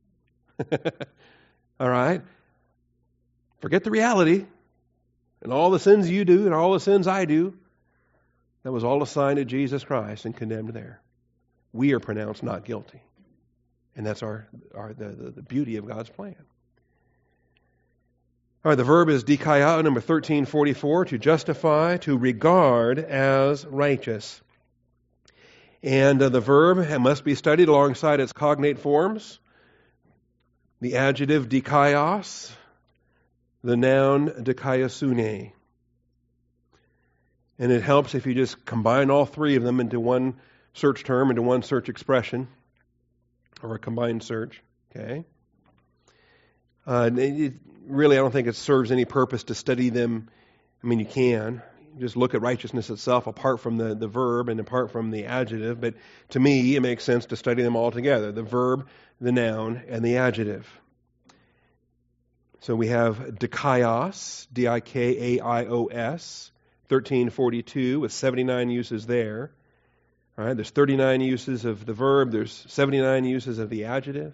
[SPEAKER 1] All right? Forget the reality and all the sins you do and all the sins I do. That was all assigned to Jesus Christ and condemned there. We are pronounced not guilty. And that's our, our the, the, the beauty of God's plan. All right, the verb is dikaiao, number thirteen forty-four, to justify, to regard as righteous. And uh, the verb must be studied alongside its cognate forms. The adjective dikaios, the noun dikaiosune. And it helps if you just combine all three of them into one search term, into one search expression, or a combined search. Okay? Uh, it, really, I don't think it serves any purpose to study them. I mean, you can. Just look at righteousness itself apart from the, the verb and apart from the adjective. But to me, it makes sense to study them all together. The verb, the noun, and the adjective. So we have dikaios, D I K A I O S, thirteen forty-two, with seventy-nine uses there. All right, there's thirty-nine uses of the verb. There's seventy-nine uses of the adjective.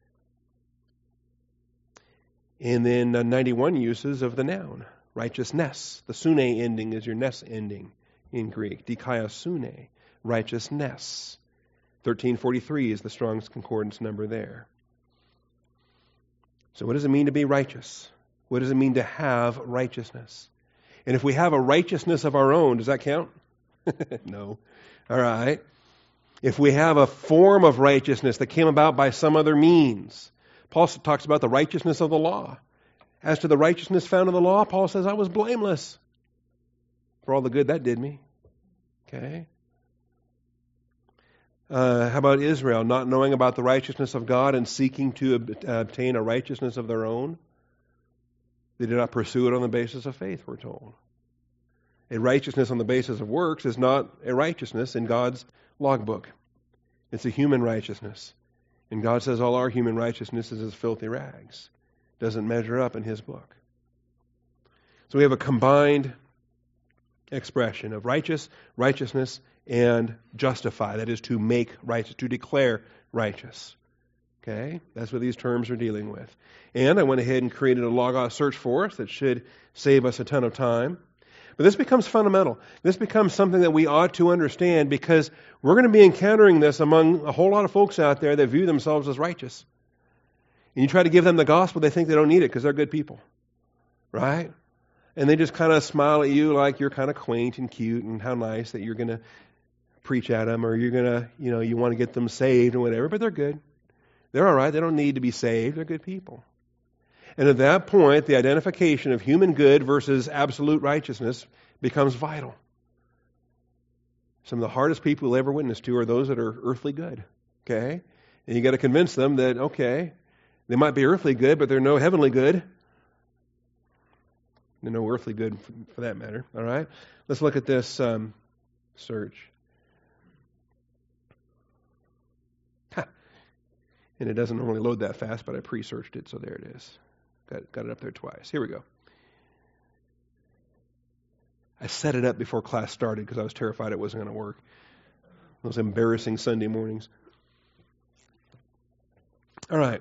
[SPEAKER 1] And then uh, ninety-one uses of the noun. Righteousness. The sune ending is your ness ending in Greek. Dikaiosune. Righteousness. thirteen forty-three is the Strong's Concordance number there. So what does it mean to be righteous? What does it mean to have righteousness? And if we have a righteousness of our own, does that count? No. All right. If we have a form of righteousness that came about by some other means, Paul talks about the righteousness of the law. As to the righteousness found in the law, Paul says, I was blameless for all the good that did me. Okay? Uh, how about Israel, not knowing about the righteousness of God and seeking to ob- obtain a righteousness of their own? They did not pursue it on the basis of faith, we're told. A righteousness on the basis of works is not a righteousness in God's logbook. It's a human righteousness. And God says all our human righteousness is as filthy rags. Doesn't measure up in His book. So we have a combined expression of righteous, righteousness, and justify. That is to make righteous, to declare righteous. Okay? That's what these terms are dealing with. And I went ahead and created a Logos search for us that should save us a ton of time. But this becomes fundamental. This becomes something that we ought to understand because we're going to be encountering this among a whole lot of folks out there that view themselves as righteous. And you try to give them the gospel, they think they don't need it because they're good people. Right? And they just kind of smile at you like you're kind of quaint and cute and how nice that you're going to preach at them or you're going to, you know, you want to get them saved or whatever, but they're good. They're all right. They don't need to be saved. They're good people. And at that point, the identification of human good versus absolute righteousness becomes vital. Some of the hardest people you'll ever witness to are those that are earthly good. Okay? And you got to convince them that, okay, they might be earthly good, but they're no heavenly good. They're no earthly good for that matter. All right? Let's look at this um, search. Ha. And it doesn't normally load that fast, but I pre-searched it, so there it is. Got, got it up there twice. Here we go. I set it up before class started because I was terrified it wasn't going to work. Those embarrassing Sunday mornings. All right.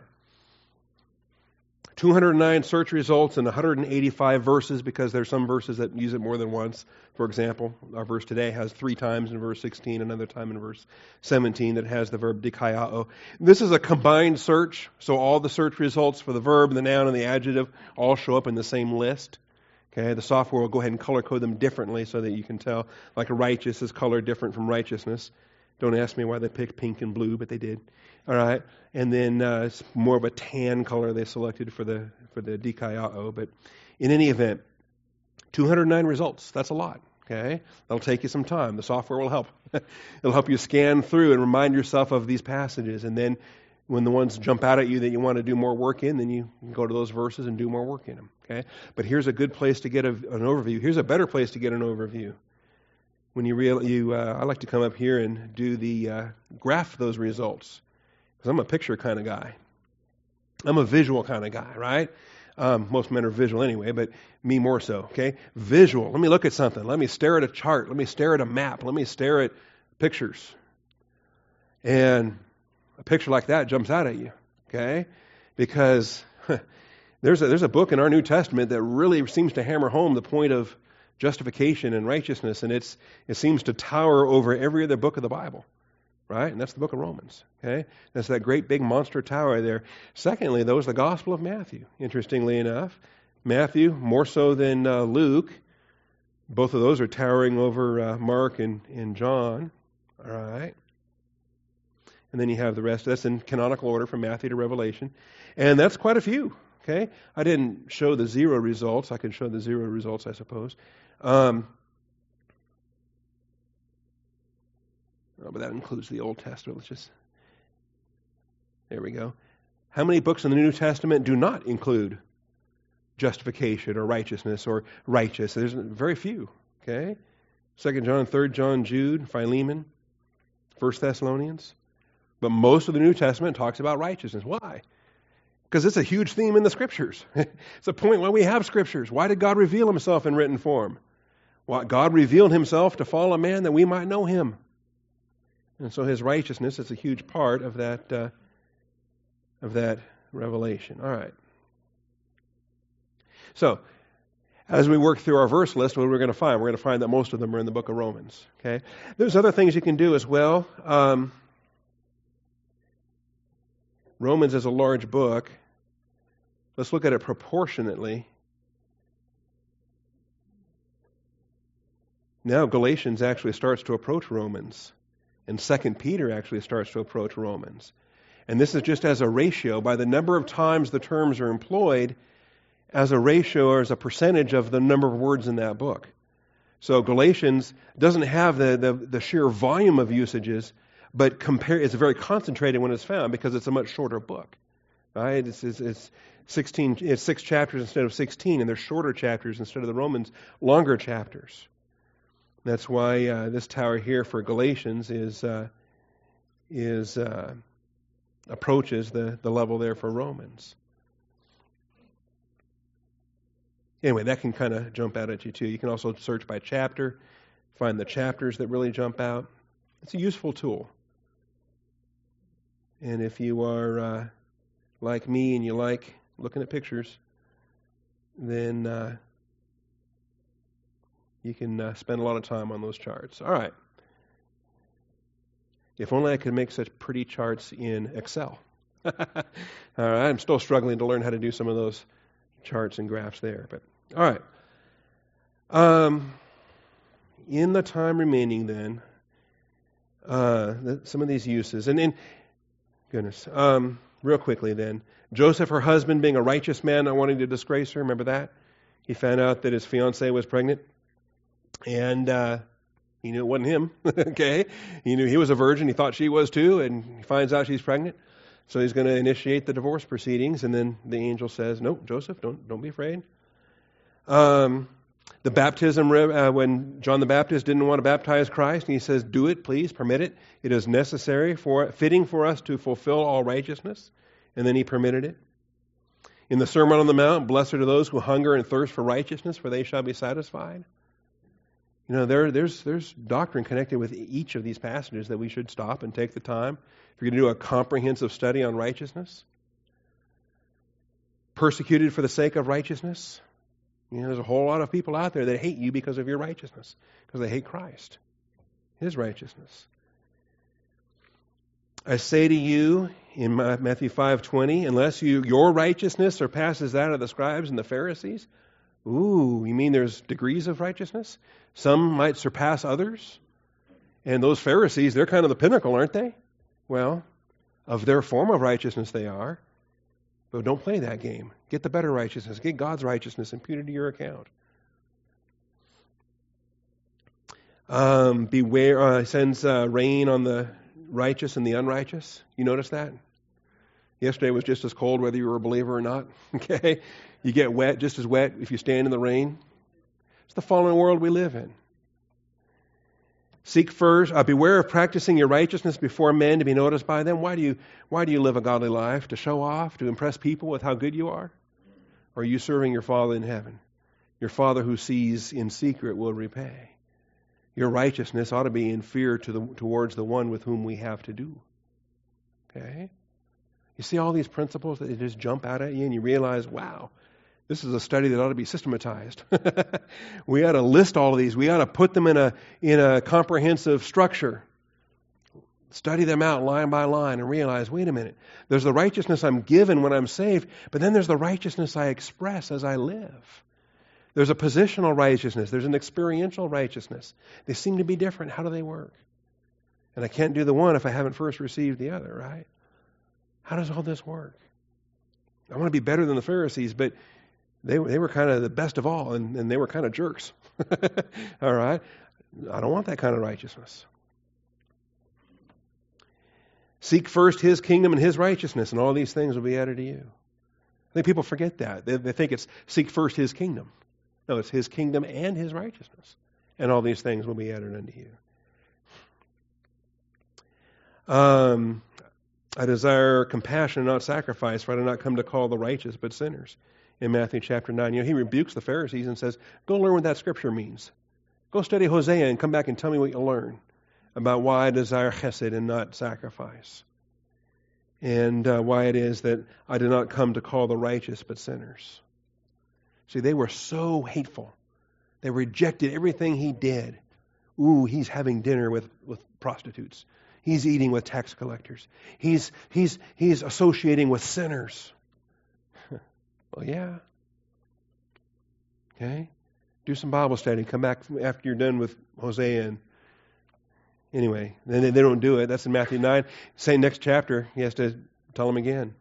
[SPEAKER 1] two hundred nine search results and one hundred eighty-five verses because there's some verses that use it more than once. For example, our verse today has three times in verse sixteen, another time in verse seventeen that has the verb dikaiao. This is a combined search, so all the search results for the verb, the noun, and the adjective all show up in the same list. Okay, the software will go ahead and color code them differently so that you can tell, like righteous is colored different from righteousness. Don't ask me why they picked pink and blue, but they did. All right, and then uh, it's more of a tan color they selected for the for the dikaiao. But in any event, two hundred nine results. That's a lot. Okay, that'll take you some time. The software will help. It'll help you scan through and remind yourself of these passages. And then when the ones jump out at you that you want to do more work in, then you can go to those verses and do more work in them. Okay, but here's a good place to get a, an overview. Here's a better place to get an overview. When you real, you, uh, I like to come up here and do the uh, graph those results. Because I'm a picture kind of guy. I'm a visual kind of guy, right? Um, most men are visual anyway, but me more so, okay? Visual. Let me look at something. Let me stare at a chart. Let me stare at a map. Let me stare at pictures. And a picture like that jumps out at you, okay? Because huh, there's a, there's a book in our New Testament that really seems to hammer home the point of justification and righteousness, and it's it seems to tower over every other book of the Bible. Right? And that's the book of Romans. Okay? That's that great big monster tower there. Secondly, though, is the Gospel of Matthew. Interestingly enough, Matthew, more so than uh, Luke, both of those are towering over uh, Mark and, and John. All right? And then you have the rest. That's in canonical order from Matthew to Revelation. And that's quite a few. Okay? I didn't show the zero results. I can show the zero results, I suppose. Um Oh, but that includes the Old Testament. Let's just, there we go. How many books in the New Testament do not include justification or righteousness or righteous? There's very few, okay? Second John, Third John, Jude, Philemon, First Thessalonians. But most of the New Testament talks about righteousness. Why? Because it's a huge theme in the Scriptures. It's a point why we have Scriptures. Why did God reveal Himself in written form? Well, God revealed Himself to fall a man that we might know Him. And so His righteousness is a huge part of that uh, of that revelation. All right. So, as we work through our verse list, what we're going to find? We're going to find that most of them are in the book of Romans. Okay. There's other things you can do as well. Um, Romans is a large book. Let's look at it proportionately. Now Galatians actually starts to approach Romans. And Second Peter actually starts to approach Romans. And this is just as a ratio, by the number of times the terms are employed, as a ratio or as a percentage of the number of words in that book. So Galatians doesn't have the, the, the sheer volume of usages, but compare, it's very concentrated when it's found because it's a much shorter book. Right? It's, it's, it's sixteen, it's six chapters instead of sixteen, and they're shorter chapters instead of the Romans longer chapters. That's why uh, this tower here for Galatians is uh, is uh, approaches the, the level there for Romans. Anyway, that can kind of jump out at you too. You can also search by chapter, find the chapters that really jump out. It's a useful tool. And if you are uh, like me and you like looking at pictures, then uh, you can uh, spend a lot of time on those charts. All right. If only I could make such pretty charts in Excel. All right, I'm still struggling to learn how to do some of those charts and graphs there. But all right. Um, in the time remaining, then, uh, the, some of these uses, and then, goodness, um, real quickly, then, Joseph, her husband, being a righteous man, not wanting to disgrace her. Remember that? He found out that his fiancée was pregnant, and uh, he knew it wasn't him. Okay, he knew he was a virgin. He thought she was too, and he finds out she's pregnant. So he's going to initiate the divorce proceedings, and then the angel says, "No, Joseph, don't don't be afraid." Um, the baptism, uh, when John the Baptist didn't want to baptize Christ, and he says, "Do it, please, permit it. It is necessary for fitting for us to fulfill all righteousness." And then he permitted it. In the Sermon on the Mount, "Blessed are those who hunger and thirst for righteousness, for they shall be satisfied." You know, there, there's there's doctrine connected with each of these passages that we should stop and take the time. If you're going to do a comprehensive study on righteousness, persecuted for the sake of righteousness. You know, there's a whole lot of people out there that hate you because of your righteousness, because they hate Christ, His righteousness. I say to you in Matthew five twenty, unless you your righteousness surpasses that of the scribes and the Pharisees. Ooh, you mean there's degrees of righteousness? Some might surpass others. And those Pharisees, they're kind of the pinnacle, aren't they? Well, of their form of righteousness they are. But don't play that game. Get the better righteousness. Get God's righteousness imputed to your account. Um, beware, uh, sends uh, rain on the righteous and the unrighteous. You notice that? Yesterday was just as cold whether you were a believer or not. Okay? You get wet just as wet if you stand in the rain. It's the fallen world we live in. Seek first, uh, beware of practicing your righteousness before men to be noticed by them. Why do you why do you live a godly life? To show off? To impress people with how good you are? Or are you serving your Father in heaven? Your Father who sees in secret will repay. Your righteousness ought to be in fear to the, towards the one with whom we have to do. Okay? You see all these principles that just jump out at you and you realize, wow, this is a study that ought to be systematized. We ought to list all of these. We ought to put them in a in a comprehensive structure. Study them out line by line and realize, wait a minute, there's the righteousness I'm given when I'm saved, but then there's the righteousness I express as I live. There's a positional righteousness. There's an experiential righteousness. They seem to be different. How do they work? And I can't do the one if I haven't first received the other, right? How does all this work? I want to be better than the Pharisees, but they were, they were kind of the best of all, and, and they were kind of jerks. All right? I don't want that kind of righteousness. Seek first His kingdom and His righteousness, and all these things will be added to you. I think people forget that. They, they think it's seek first His kingdom. No, it's His kingdom and His righteousness, and all these things will be added unto you. Um, I desire compassion and not sacrifice, for I did not come to call the righteous but sinners. In Matthew chapter nine, you know, He rebukes the Pharisees and says, go learn what that scripture means. Go study Hosea and come back and tell me what you learn about why I desire chesed and not sacrifice. And uh, why it is that I did not come to call the righteous but sinners. See, they were so hateful. They rejected everything He did. Ooh, He's having dinner with, with prostitutes. He's eating with tax collectors. He's he's he's associating with sinners. Well, yeah. Okay? Do some Bible study. Come back after you're done with Hosea. And anyway, then they, they don't do it. That's in Matthew nine. Same next chapter. He has to Tell them again.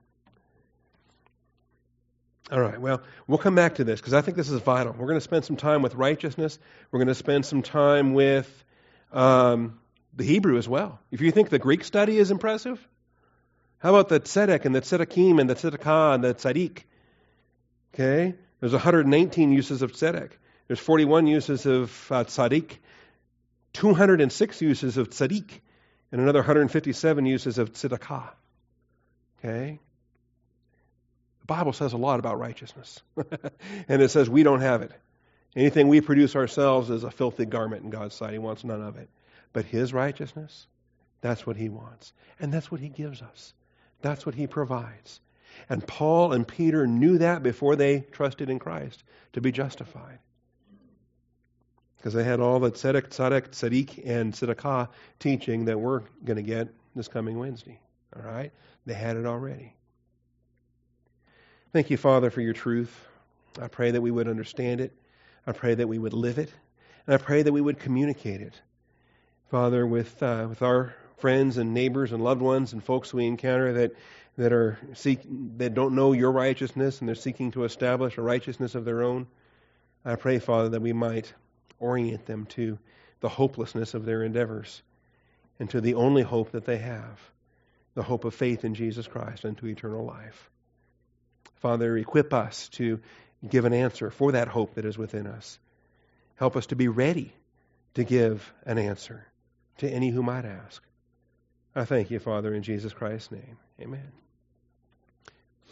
[SPEAKER 1] All right, well, we'll come back to this because I think this is vital. We're going to spend some time with righteousness. We're going to spend some time with um, the Hebrew as well. If you think the Greek study is impressive, how about the tzedek and the tzedekah and the tzedekah and the tzaddik? Okay, there's one hundred nineteen uses of tzedek. There's forty-one uses of uh, tzaddik, two hundred six uses of tzaddik, and another one hundred fifty-seven uses of tzedekah. Okay? The Bible says a lot about righteousness. And it says we don't have it. Anything we produce ourselves is a filthy garment in God's sight. He wants none of it. But His righteousness, that's what He wants. And that's what He gives us. That's what He provides. And Paul and Peter knew that before they trusted in Christ to be justified. Because they had all the tzedek, tzaddik, tzaddik, and tzedakah teaching that we're going to get this coming Wednesday. All right? They had it already. Thank you, Father, for your truth. I pray that we would understand it. I pray that we would live it. And I pray that we would communicate it. Father, with uh, with our friends and neighbors and loved ones and folks we encounter that that are seek that don't know your righteousness and they're seeking to establish a righteousness of their own, I pray, Father, that we might orient them to the hopelessness of their endeavors and to the only hope that they have, the hope of faith in Jesus Christ unto eternal life. Father, equip us to give an answer for that hope that is within us. Help us to be ready to give an answer to any who might ask. I thank you, Father, in Jesus Christ's name. Amen.